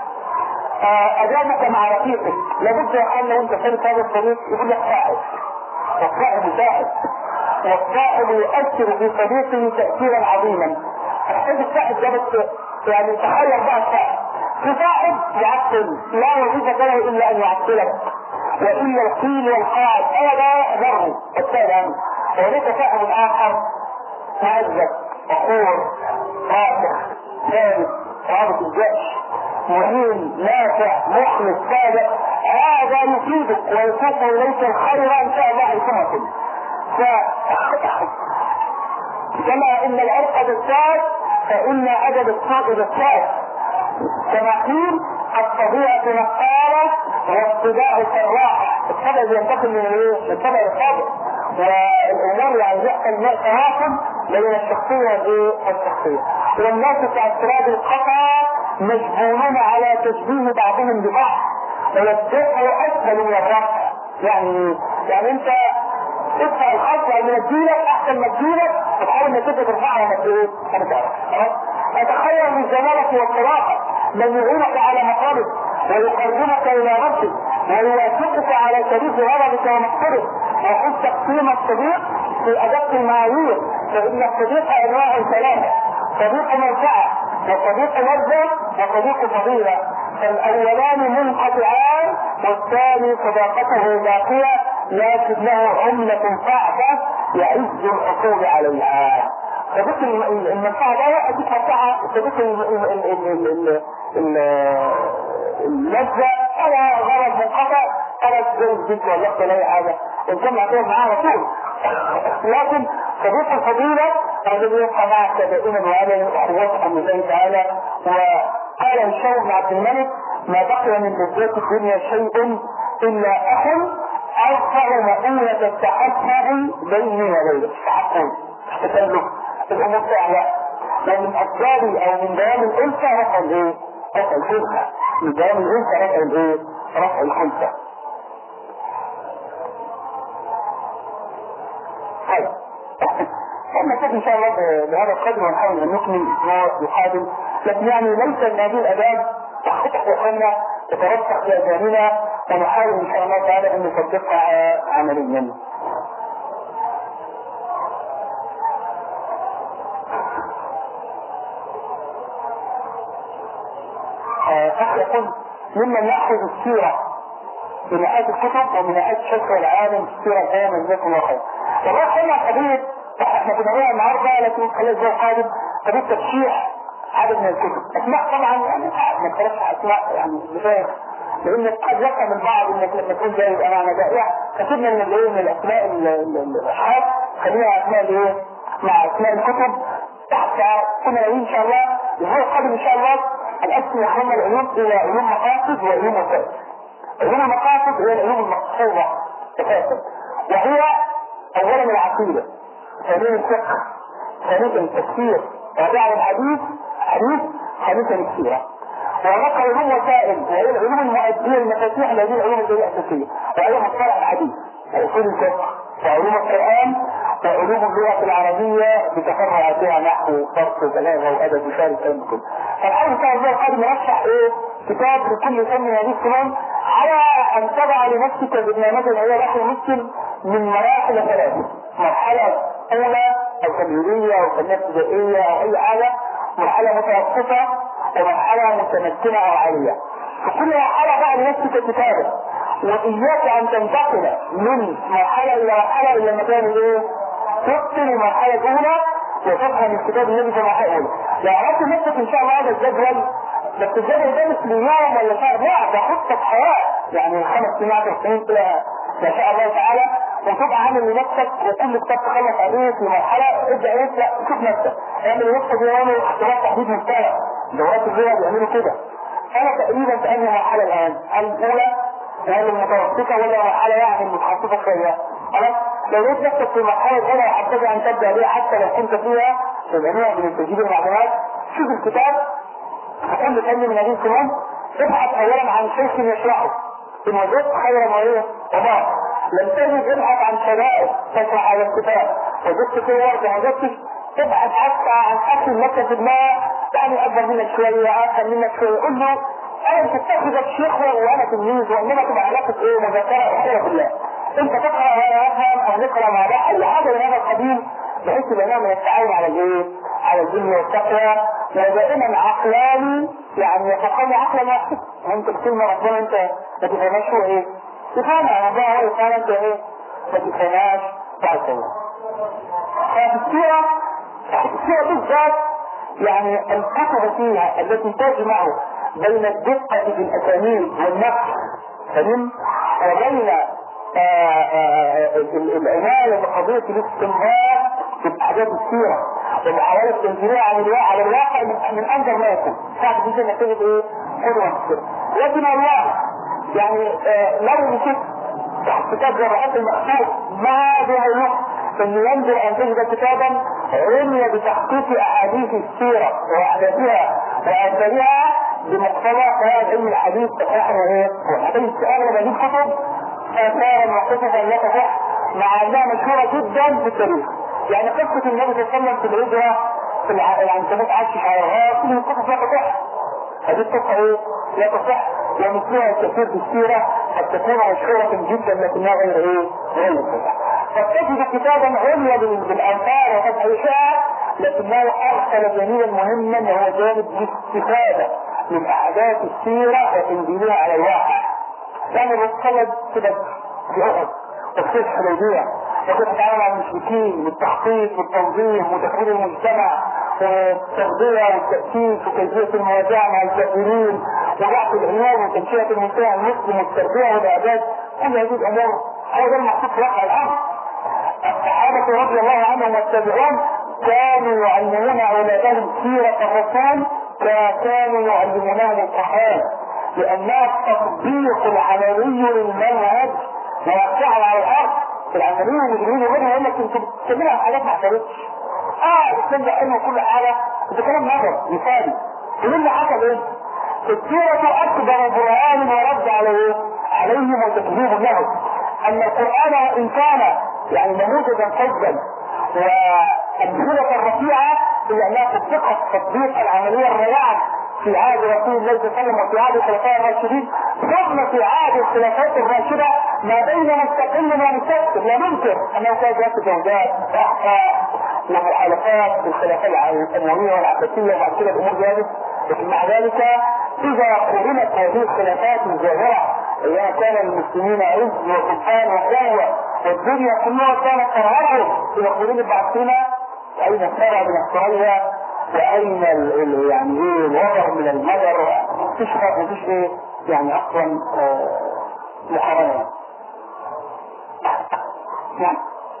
ادامك مع رفيقك. لابد يا اخوان لو انت سالك هذا الطريق يقول لك صاحب، والصاحب مساعد، والصاحب يؤثر في صديقه تاثيرا عظيما. احتاج الصاحب ده بس يعني تخيل بقى الصاحب، في صاحب يعطل لا وظيفه له الا ان يعطلك، والا القيل والقاعد ابدا ذره السلام. وليس صاحب اخر مهذب فخور راسخ ثابت رابط الجيش مهين نافع مخلص صادق، هذا يفيدك ويكون اليك الخير ان شاء الله يكون. كما ان العرق بالصاد فان ادب الصاد بالصاد، كما قيل الطبيعه نقاله والطباع سراحه. الطبع ينتقل من ايه؟ من الطبع الصادق، والامور يعني يحصل تناقض بين الشخصيه والشخصيه. والناس في اعتراض الخطا مجبولون على تشبيه بعضهم ببعض، ويدفعوا اسهل من الرفع. يعني انت تدفع الخطا من الدينك احسن من الدينك وتحاول انك انت ترفعها من اتخيل من جمالك والصراحه من يعينك على مقامك ويقربك الى ربك ويوافقك على شريف غضبك ومقصدك. وخذ تقسيم الصديق في ادق المعايير، فان الصديق انواع ثلاثه: صديق منفعه وصديق لذه وصديق فضيله. فالاولان منقطعان والثاني صداقته باقيه لكن له عمله صعبه يعز الحصول عليها. صديق المنفعه ده اديك منفعه، صديق اللذه على غرض منقطع قرض زي الجد واللفظ ولا اي حاجه الجمع كده معاه طول. لكن صديق الفضيله الذي يبقى معك دائما وابدا اخوتكم لله تعالى. وقال هشام بن عبد الملك: ما بقي من لذات الدنيا شيء الا اخ ارفع مؤونه التحفظ بيني وبينك. التحفظ التكلف الامور سهله، ومن اسباب او من دوام الانثى رفع الايه؟ رفع الخلفه. من دوام الانثى رفع الايه؟ رفع الخلفه. طيب اما كده ان شاء الله بهذا القدر ونحاول ان نكمل الاسبوع القادم، لكن يعني ليس ان هذه الاداب وحنا تترسخ في اذهاننا ونحاول ان شاء الله تعالى ان نطبقها عمليا. يقول: ممن يأخذ السيرة من ناحية الكتب ومن ناحية شكل العالم في السيرة الآن جزاكم الله خير. والله خلينا قضية احنا كنا نقولها النهارده لكن خلينا الجو القادم قضية ترشيح عدد من الكتب. اسماء طبعا يعني ما ترشح اسماء يعني بفارغ، لان قد يفهم البعض انك لما تكون جاي يبقى معنى دائع كتبنا من الايه من الاسماء الاشخاص خلينا اسماء الايه مع اسماء الكتب حتى كنا نقول ان شاء الله الاسبوع القادم ان شاء الله الاسم يحرم العلوم الى علوم مقاصد وعلوم وسائل. علوم المقاصد هي العلوم المقصوده اساسا، وهي اولا العقيده، ثانيا الفقه، ثالثا التفسير، رابعا الحديث، خامسا السيره. وهناك علوم وسائل وهي العلوم المؤديه المفاتيح لهذه العلوم الجديده الاساسيه، وهي مصطلح الحديث واصول الفقه وعلوم القران وعلوم اللغه العربيه بتفرعاتها نحو صرف وبلاغه وادب وشارع الكلام كله. فالحال ان شاء الله القادم نرشح كتاب لكل فن من هذه الفنون على ان تضع لنفسك برنامجا هي نحو مسلم من مراحل ثلاثه: مرحله اولى او تمهيديه او فنيه ابتدائيه او اي حاجه، مرحله متوسطه ومرحله متمكنه او عاليه. فكل مرحله بقى لنفسك كتابه، واياك ان تنتقل من مرحله الى مرحله الى المكان الايه؟ تتقن المرحله الاولى وتفهم الكتاب الذي في المرحله الاولى. لو عرفت نفسك ان شاء الله هذا الجدول، بس الجدول ده مش ليوم ولا شهر، لا ده خطه حياه يعني 5 سنين 10 سنين كده ما شاء الله تعالى، وتبقى عامل لنفسك وكل كتاب تخلص عليه في مرحله ابدا لا شوف نفسك اعمل لنفسك يعمل اختبارات تحديد مستوى. دورات اللغه بيعملوا كده. انا تقريبا في انهي مرحله الان؟ هل الاولى ولا المتوسطه ولا مرحله يعني المتخصصه شويه؟ خلاص لو لقيت نفسك في مرحله غير حتى ان تبدا بها حتى لو كنت فيها تبقى من تجيب المعلومات، شوف الكتاب هتقول لي من هذه الكلام، ابحث اولا عن شيخ يشرحه ان وجدت خيرا وايه وضع، لم تجد ابحث عن شرائط تشرح هذا الكتاب، وجدت كل وقت ما وجدتش ابحث حتى عن اكل لك في الماء يعني اكبر منك شويه اكثر منك شويه، قول له انا بتتخذك شيخ وانا تلميذ وانما تبقى علاقه ايه مذاكره وحياه بالله، انت تقرا وانا افهم او نقرا مع بعض اي حاجه من هذا القبيل بحيث يبقى نوع من التعاون على الايه؟ على الدنيا والتقوى، ودائما عقلاني يعني يتقوى عقلا واحد، انت بكلمه ربنا انت ما تفهمهاش هو ايه؟ تفهمها ربنا هو يفهم انت ايه؟ ما تفهمهاش وهكذا. فالسيرة بالذات يعني الكتب فيها التي تجمع بين الدقة في الأسانيد والنقش فهم وبين العناية بقضية الاستنباط في الأحداث السيرة ومحاولة تنزيلها على الواقع من أنظر ما يكون ساعة جدا انك تجد ايه؟ قدوة السيرة. لكن الله يعني لو نشوف تحت كتاب جراحات المقصود ما بها الوقت ان ينظر ان تجد كتابا علمي بتحقيق احاديث السيرة واحداثها واسبابها بمقتضى هذا علم الحديث صحيح وايه؟ وحديث السؤال لما يجيب كتب آثارا وقصصا لا تصح مع انها مشهورة جدا في التاريخ. يعني قصة النبي صلى الله عليه وسلم في الهجرة في العنكبوت عاش على الغار كل القصص لا تصح. هذه القصة ايه؟ لا تصح ومثلها الكثير في السيرة قد تكون مشهورة جدا لكنها غير ايه؟ غير صحيحة. فتجد كتابا عليا بالأنفار وتصحيحها لكنه أرسل جانبا مهما وهو جانب الاستفادة من أحداث السيرة وتنزيلها على الواقع. يعني الرسالة كده في أحد وفي الحديبية وكيف تتعامل مع المشركين والتحقيق والتنظيم وتحويل المجتمع والتغذية والتأسيس وكيفية المواجهة مع الكافرين وضعف العيون وتنشئة المجتمع المسلم والتربية والإعداد كل هذه الأمور هذا المحطوط في واقع الأمر. الصحابة رضي الله عنهم والتابعون كانوا يعلمون أولادهم سيرة الرسول كانوا يعلمونهم القرآن لأنها التطبيق العملي للمنهج ويقعها على الأرض. العملية والمجرمين منها يقول لك انتوا بتعملها حاجات ما حصلتش. الاسلام ده حلو وكل حاجة ده كلام نظر مثالي. يقول لي حصل ايه؟ السيرة أكبر برهان ورد عليهم وتكذيب له أن القرآن إن كان يعني نموذجا فذا والأمثلة الرفيعة إلا أنها تطبق تطبيق العملية الرائعة في عهد رسول الله صلى الله عليه وسلم وفي عهد الخلفاء الراشدين ثم في عهد الخلافات الراشدة ما بين مستقل ومستقل. لا ننكر أنه كانت ذات جهودات وأخطاء ومخالفات بالخلافات الأموية والعباسية وبعد كده الأمور ذلك، لكن مع ذلك إذا قرنت هذه الخلافات الظاهرة إذا كان المسلمين عز وسلطان وقوة والدنيا كلها كانت تنهارهم إذا قرنت بعد كده أين الثرى من الثريا وأين يعني إيه الوضع من المدر تشرب ومفيش إيه يعني أصلا محرمة. نعم.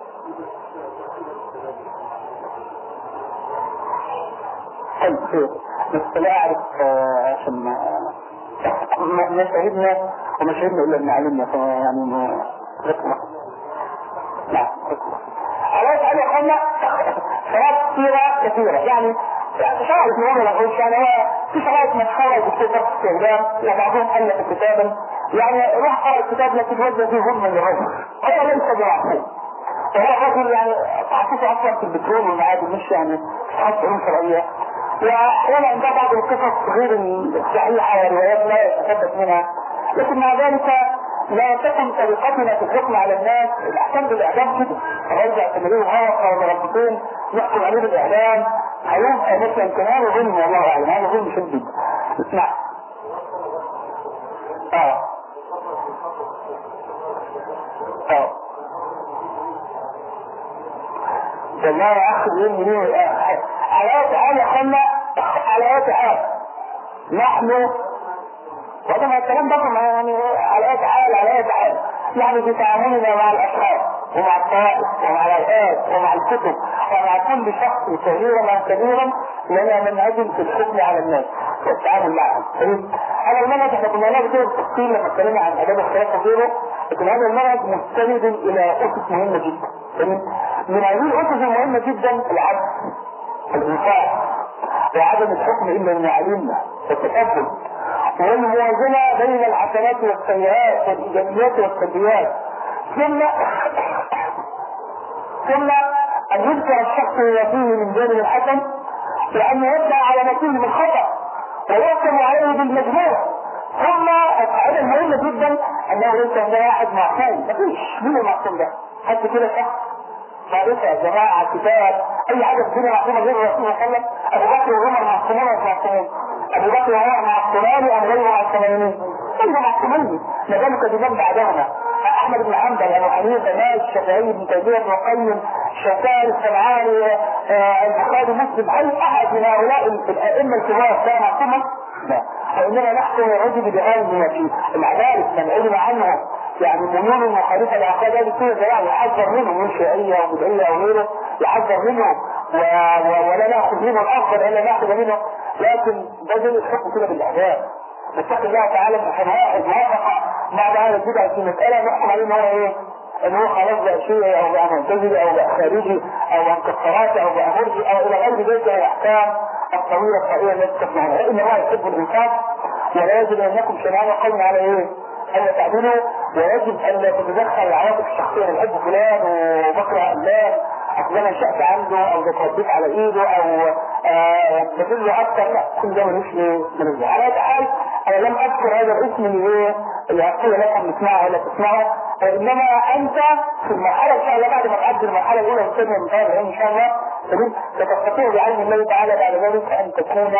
طيب بس لا أعرف عشان ما شهدنا وما شهدنا إلا أن علمنا يعني رقمة. نعم رقمة. على أسأل يا أخوانا شرائط كثيرة كثيرة يعني شرائط مهمة لغوش يعني هو في شرائط مشهورة بكتاب استخدام وبعضهم ألف كتابا يعني روح قرأ الكتاب لكن وجه فيه هم من الرجل هو ليس بمعصوم وهو رجل يعني تعطيته أصلا في البترول والمعادن مش يعني صحات علوم شرعية وأحيانا عندها بعض القصص غير الصحيحة والروايات لا يتثبت منها، لكن مع ذلك لا تكن طريقتنا في الحكم على الناس الأحكام بالإعدام كده فهرجع تمرين هوقة وضربتين نحكم عليه بالإعدام هيبقى مثلا كمان ظلم والله أعلم هذا ظلم شديد. اسمع والله يا أخي يقول لي على تعالى يا أخوانا على تعالى نحن وطبعا الكلام ده يعني على تعالى يعني في تعاملنا مع الأشخاص ومع الطوائف ومع الآيات ومع الكتب ومع كل شخص صغيرا أو كبيرا لنا منهج في الحكم على الناس والتعامل معهم. هذا المنهج احنا كنا نقول كده بالتفصيل لما اتكلمنا عن اداب الخلاف وغيره، لكن هذا المنهج مستند الى اسس مهمه جدا. من هذه الاسس المهمه جدا العدل، الانصاف، وعدم الحكم الا بما علمنا، والتقبل، والموازنه بين الحسنات والسيئات والايجابيات والسلبيات، ثم ان يذكر الشخص ما فيه من جانب الحسن، لانه يبدا على ما فيه من خطا ويحكم عليه بالمجموع. ثم القاعده المهمه جدا انه ليس هناك واحد معصوم، مفيش. مين المعصوم ده؟ حد كده صح؟ معرفه يا جماعه كتاب اي حاجه في الدنيا معصومه غير الرسول صلى الله عليه وسلم. ابو بكر وعمر معصومون ولا معصومون؟ ابو بكر وعمر معصومان ام غير معصومين؟ غير معصومين، ما دام كذبان بعدهما. احمد بن حنبل، ابو حنيفه، مالك، الشافعي، ابن تيميه، ابن القيم، الشافعي، الصنعاني، البخاري، مسلم، اي احد من هؤلاء الائمه الكبار كان معصوما؟ لا. وانما نحكم الرجل بهذه العداله من علم عنه يعني ميول مخالفه لعقائد هذه كل جماعه يحذر منه من شيعيه او بدعيه او غيره، يحذر منه ولا ناخذ منه الافضل الا ناخذ منه، لكن ده زي الحكم كده بالاعداء. نتقي الله تعالى سبحانه واحد وافق بعد هذا البدع في مساله نحكم عليه ان هو ايه؟ ان هو خلاص بقى شيعي او بقى معتزلي او بقى خارجي او بقى مكفراتي او بقى مرجي او الى غير ذلك الاحكام الطويله الطائله التي تسمعونها. ان الله يحب الانصاف ولا يجب ان يكون شنعان قوم على ايه؟ الا تعدلوا، ويجب ان لا تتدخل العواطف الشخصيه. انا بحب فلان وبكره الله اصل انا شأت عنده او اتربيت على ايده او بدل له اكثر، لا كل ده ملوش ملوش. على اي حال انا لم اذكر هذا الاسم اللي اقول لكم نسمعه ولا تسمعه، انما انت في المرحله ان شاء الله بعد ما تعدي المرحله الاولى والثانيه والثالثه ان شاء الله ستستطيع بعلم الله تعالى بعد ذلك ان تكون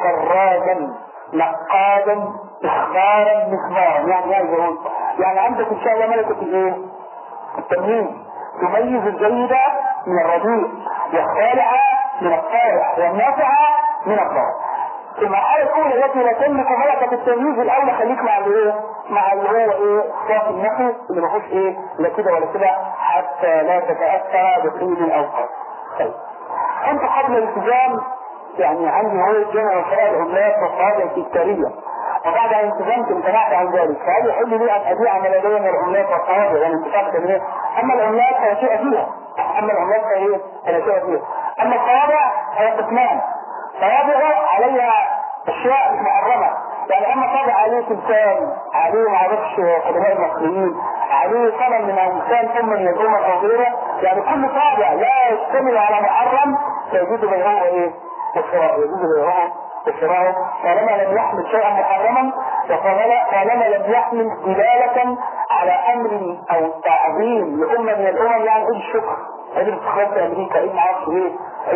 فرادا نقادا اخبارا مخبارا. يعني ايه يقول؟ يعني عندك ان شاء الله ملكه الايه؟ التمييز، تميز الجيد من الرديء والصالح من الصالح والنافع من الضار. في المرحله الاولى التي لا تملك ملكه التمييز الاول خليك مع الايه؟ مع اللي هو ايه؟ صافي النقي اللي ما فيهوش ايه؟ لا كده ولا كده حتى لا تتاثر بقيم او قصد. طيب انت قبل الالتزام يعني عندي هو الجامعه وشراء العملات والصوابع التجاريه، وبعد ان التزمت امتنعت عن ذلك، فهل يحل لي ان ابيع ملايين من العملات والصوابع يعني انتفاع تمرير؟ اما العملات فلا شيء فيها، اما العملات فلا شيء فيها. اما الصوابع هي قسمان، صوابع عليها اشياء مش محرمه، يعني اما طابع عليه تمثال، عليه معرفش قدماء المصريين، عليه صنم من امثال من الامم او غيره، يعني كل طابع لا يشتمل على محرم فيجوز بيعه ايه؟ والشراء، يجوز بيعه والشراء طالما لم يحمل شيئا محرما، وطالما لم يحمل دلالة على امر او تعظيم لامة من الامم، يعني عيد الشكر، عيد الاستقلال في امريكا، عيد معرفش ايه،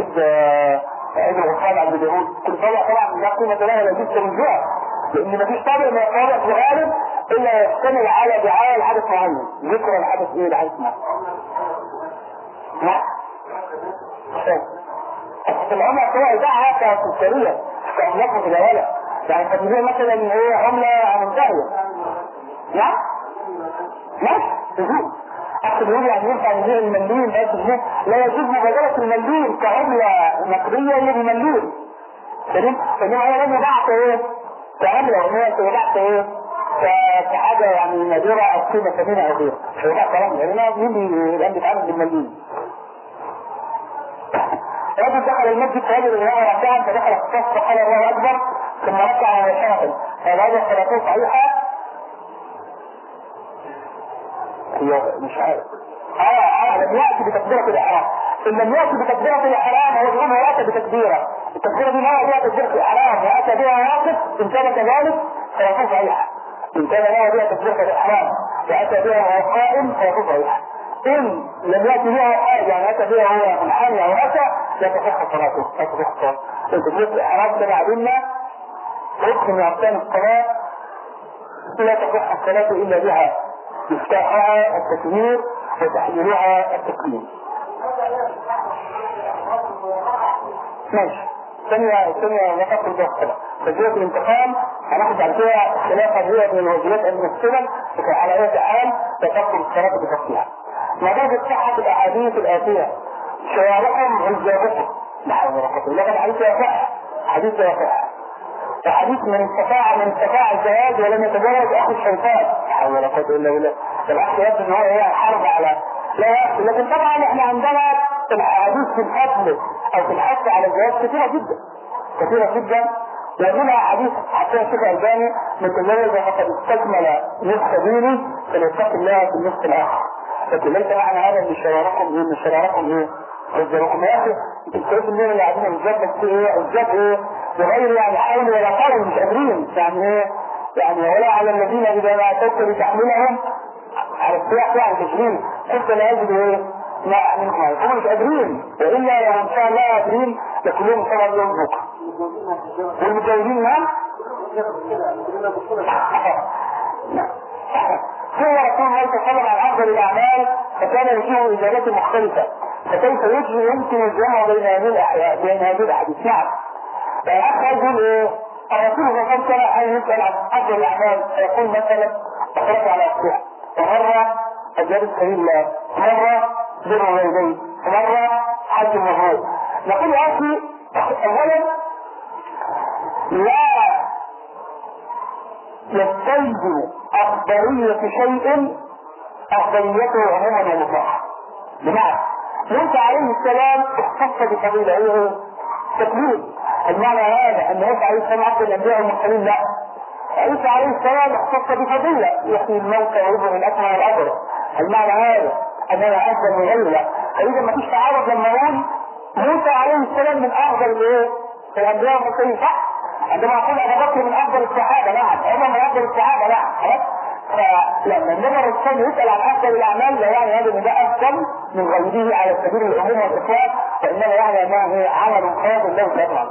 عيد الوصال عند اليهود، كل طبعا لا قيمة لها لا جزء من جهة، لان مفيش طابع من الطوابع في الغالب الا يشتمل على دعاية لحدث معين، ذكر الحدث ايه لحدث معين. لا العملة سواء دعها كتجارية كعملات متداولة، يعني تجارية مثلا ان هي عملة منتهية. نعم؟ ماشي تجوز. اقصد يقول يعني ينفع نبيع المنديل بس لا يجوز مبادرة المنديل كعملة نقدية هي بمنديل. فاهم؟ فإنما هو لم يبعث ايه؟ كعملة وإنما يبعث ايه؟ كحاجة يعني نادرة أو قيمة ثمينة أو غيره. مش هيبعث كلام يعني مين الآن بيتعامل بالمنديل. رجل دخل المسجد فوجد الله ركعا فدخل الصف فقال الله اكبر ثم ركع مباشرة، فهذا صلاته صحيحة؟ هي مش عارف. لم يأتي بتكبيرة الإحرام. إن لم يأتي بتكبيرة الإحرام هو يقول هو أتى بتكبيرة. التكبيرة دي ما هو بها تكبيرة الإحرام وأتى بها واقف، إن كان كذلك صلاته صحيحة. إن كان له بها تكبيرة الإحرام وأتى بها وهو قائم صلاته صحيحة. إن لم يأتي بها حاجة يعني أتى بها هو منحني أو أتى لا تصح صلاته، لا تصح صلاته. تكبيرة الإحرام ده بعدنا ركن من أركان الصلاة لا تصح الصلاة إلا بها، مفتاحها التكبير وتحليلها التكبير. ماشي. ثانية نقص الجهة فجوة الانتقام هناخد عن كده خلافة هي من الواجبات الممثلة وكان على ايه حال تفصل الصلاة بتفصيلها. مدى صحة الأحاديث الآتية شوارعهم عزابكم لحظة رقصة لكن حديث يصح، حديث يصح حديث من استطاع الزواج ولم يتزوج اخو الشيطان، لا حول ولا قوه الا بالله. بالعكس يبدو ان هو هي حرب على لا يأكل. لكن طبعا احنا عندنا الحديث في الفضل او في الحث على الزواج كثيره جدا ومنها حديث حتى الشيخ الألباني من تزوج فقد استكمل نصف دينه فليتق الله في النصف الاخر. لكن ليس معنى هذا ان شراركم ايه رجالكم يا اخي. الكيف الليل اللي قاعدين الزبط ايه وغير يعني حول ولا قول مش قادرين يعني ايه يعني ولا على الذين اذا ما اتوك لتحملهم على السياح يعني تشرين كنت لا يجد ايه لا منكم هم مش قادرين والا لو ان شاء الله قادرين لكلهم طبعا يوم بكره والمتجوزين نعم هو رسول الله صلى الله عليه وسلم عن افضل الاعمال فكان يجيه اجابات مختلفه فكيف يمكن الجمع بين هذه الاحاديث. نعم فأخذ ايه الرسول صلى الله عليه وسلم ان يسال عن افضل الاعمال فيقول مثلا اخرج على الصحه ومره اجاب سبيل الله ومره بر الوالدين ومره حج المبرور. نقول يا اخي اولا لا يستلزم افضليه شيء افضليته عموما ومطلقا. بمعنى موسى عليه السلام اختص بفضيله ايه تكليم. المعنى هذا ان موسى عليه السلام عبد الانبياء والمرسلين لا عيسى عليه السلام اختص بفضيله يحيي الموتى ويبرئ الاكمه والابرص. المعنى هذا اننا افضل من غيره. فاذا ما فيش تعارض لما نقول موسى عليه السلام من افضل الايه الانبياء والمرسلين صح. عندما اقول ابو بكر من افضل الصحابه نعم عمر من افضل الصحابه نعم خلاص. فلما النبي الرسول يسال عن افضل الاعمال لا يعني هذا ان ده افضل من غيره على سبيل العموم والاطلاق وانما يعني انه هي عمل خاص له طبعا.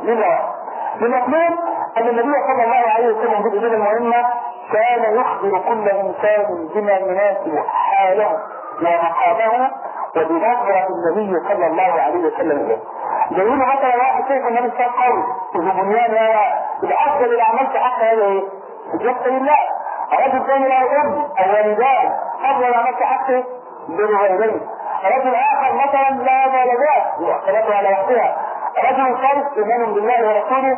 من اثنين ان النبي صلى الله عليه وسلم في الاجابه المهمه كان يخبر كل انسان بما يناسب حاله ومقامه وبنظره النبي صلى الله عليه وسلم اليه. جايين مثلا واحد شايف النبي صلى الله عليه وسلم قوي بنيان بافضل الاعمال في حق هذا ايه؟ الجبت لله. رجل ثاني له ام او والدان افضل الاعمال في حقه بر الوالدين. رجل اخر مثلا لا والدات واختلافه على وقتها. رجل ثالث ايمان بالله ورسوله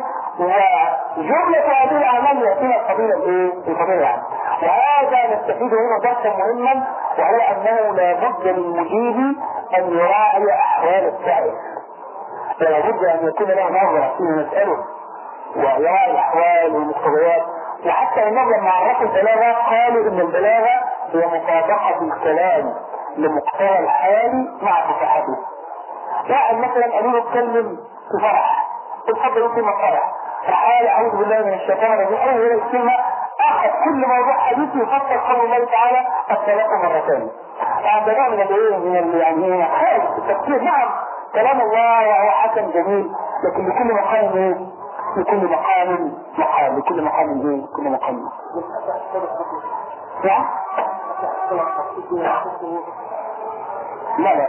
وجمله هذه الاعمال ياتينا الفضيله الايه؟ الفضيله يعني. وهذا نستفيد هنا درسا مهما وهو انه لا بد للمجيب ان يراعي احوال السائل. فلا بد ان يكون له نظره فيما نساله ويراعي الاحوال والمقتضيات. وحتى النظر مع عرف البلاغه قالوا ان البلاغه هي مطابقه الكلام لمقتضى الحال مع فصاحته. واحد مثلا قالوا له اتكلم في فرح تفضل يقول كلمه فرح فقال اعوذ بالله من الشيطان الرجيم اول الكلمه اخذ كل موضوع حديث يفسر قول الله تعالى الثلاث مرتين. هذا نوع من الايه من يعني خالص التفسير. نعم كلام الله وهو حسن جميل لكن لكل مقام ايه؟ لكل مقام مقام لكل مقام ايه؟ لكل مقام نعم لا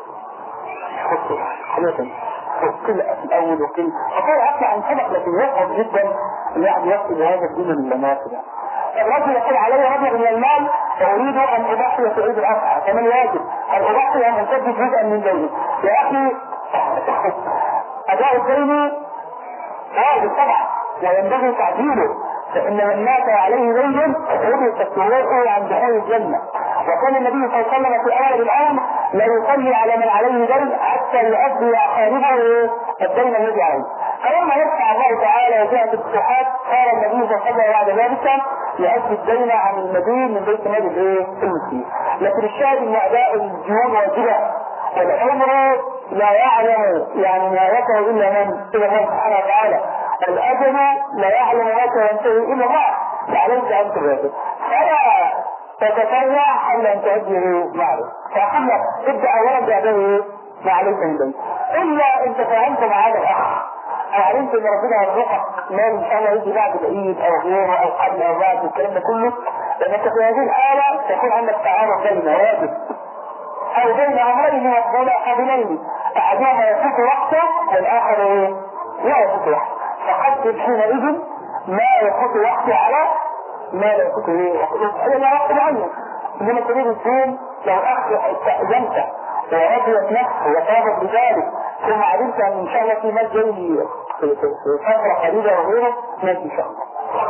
حقيقة كل الاول وكل اقول عفوا عن سبق لكن يصعب جدا ان يعني يصل لهذا الدين المناسب. الرجل يقول علي مبلغ من المال واريد ان اضحي في عيد الاضحى فمن واجب ان اضحي ان اسدد جزءا من ديني. يا اخي اداء الدين واجب طبعا وينبغي تعديله فان من مات عليه دين فهو تكفيره عن دخول الجنه. وكان النبي صلى الله عليه وسلم في اول الامر لا يصلي على من عليه دين حتى يؤدي اقاربه الدين الذي عليه. فلما يدفع الله تعالى وجاءت الفتوحات قال النبي صلى الله عليه وسلم بعد ذلك يؤدي الدين عن المدين من بيت مال المسلمين. لكن الشاهد ان اداء الديون واجبه والامر لا يعلم يعني نهايته الا من الى الله سبحانه وتعالى. الاجل لا يعلم متى ينتهي الا الله فعليك ان تبادر فلا تتفرع قبل ان تؤدي معروف. فقبل ابدا اولا باداء ما عليك من دين الا انت فهمت مع هذا الاخ او علمت ان ربنا يرزقك مال ان شاء الله يجي بعد العيد او غيره او قبل او بعد والكلام ده كله لانك في هذه الحاله تكون عندك تعارض بين واجب او بين امرين متقابلين احدهما يفوت وقته والاخر لا يفوت وقته فقدم حينئذ ما يفوت وقته على ما لا يفوت وقته الى وقت معين. انما تريد الدين لو استأذنت ورضيت نفسه وطابت بذلك ثم علمت ان ان شاء الله في مال جاي في فترة قريبة وغيره ماشي إن شاء الله.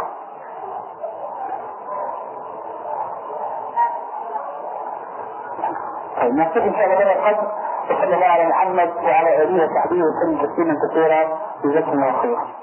طيب نكتب إن شاء الله بهذا القدر، وصلى الله على محمد وعلى آله وصحبه وسلم تسليما كثيرا. جزاكم الله خيرا.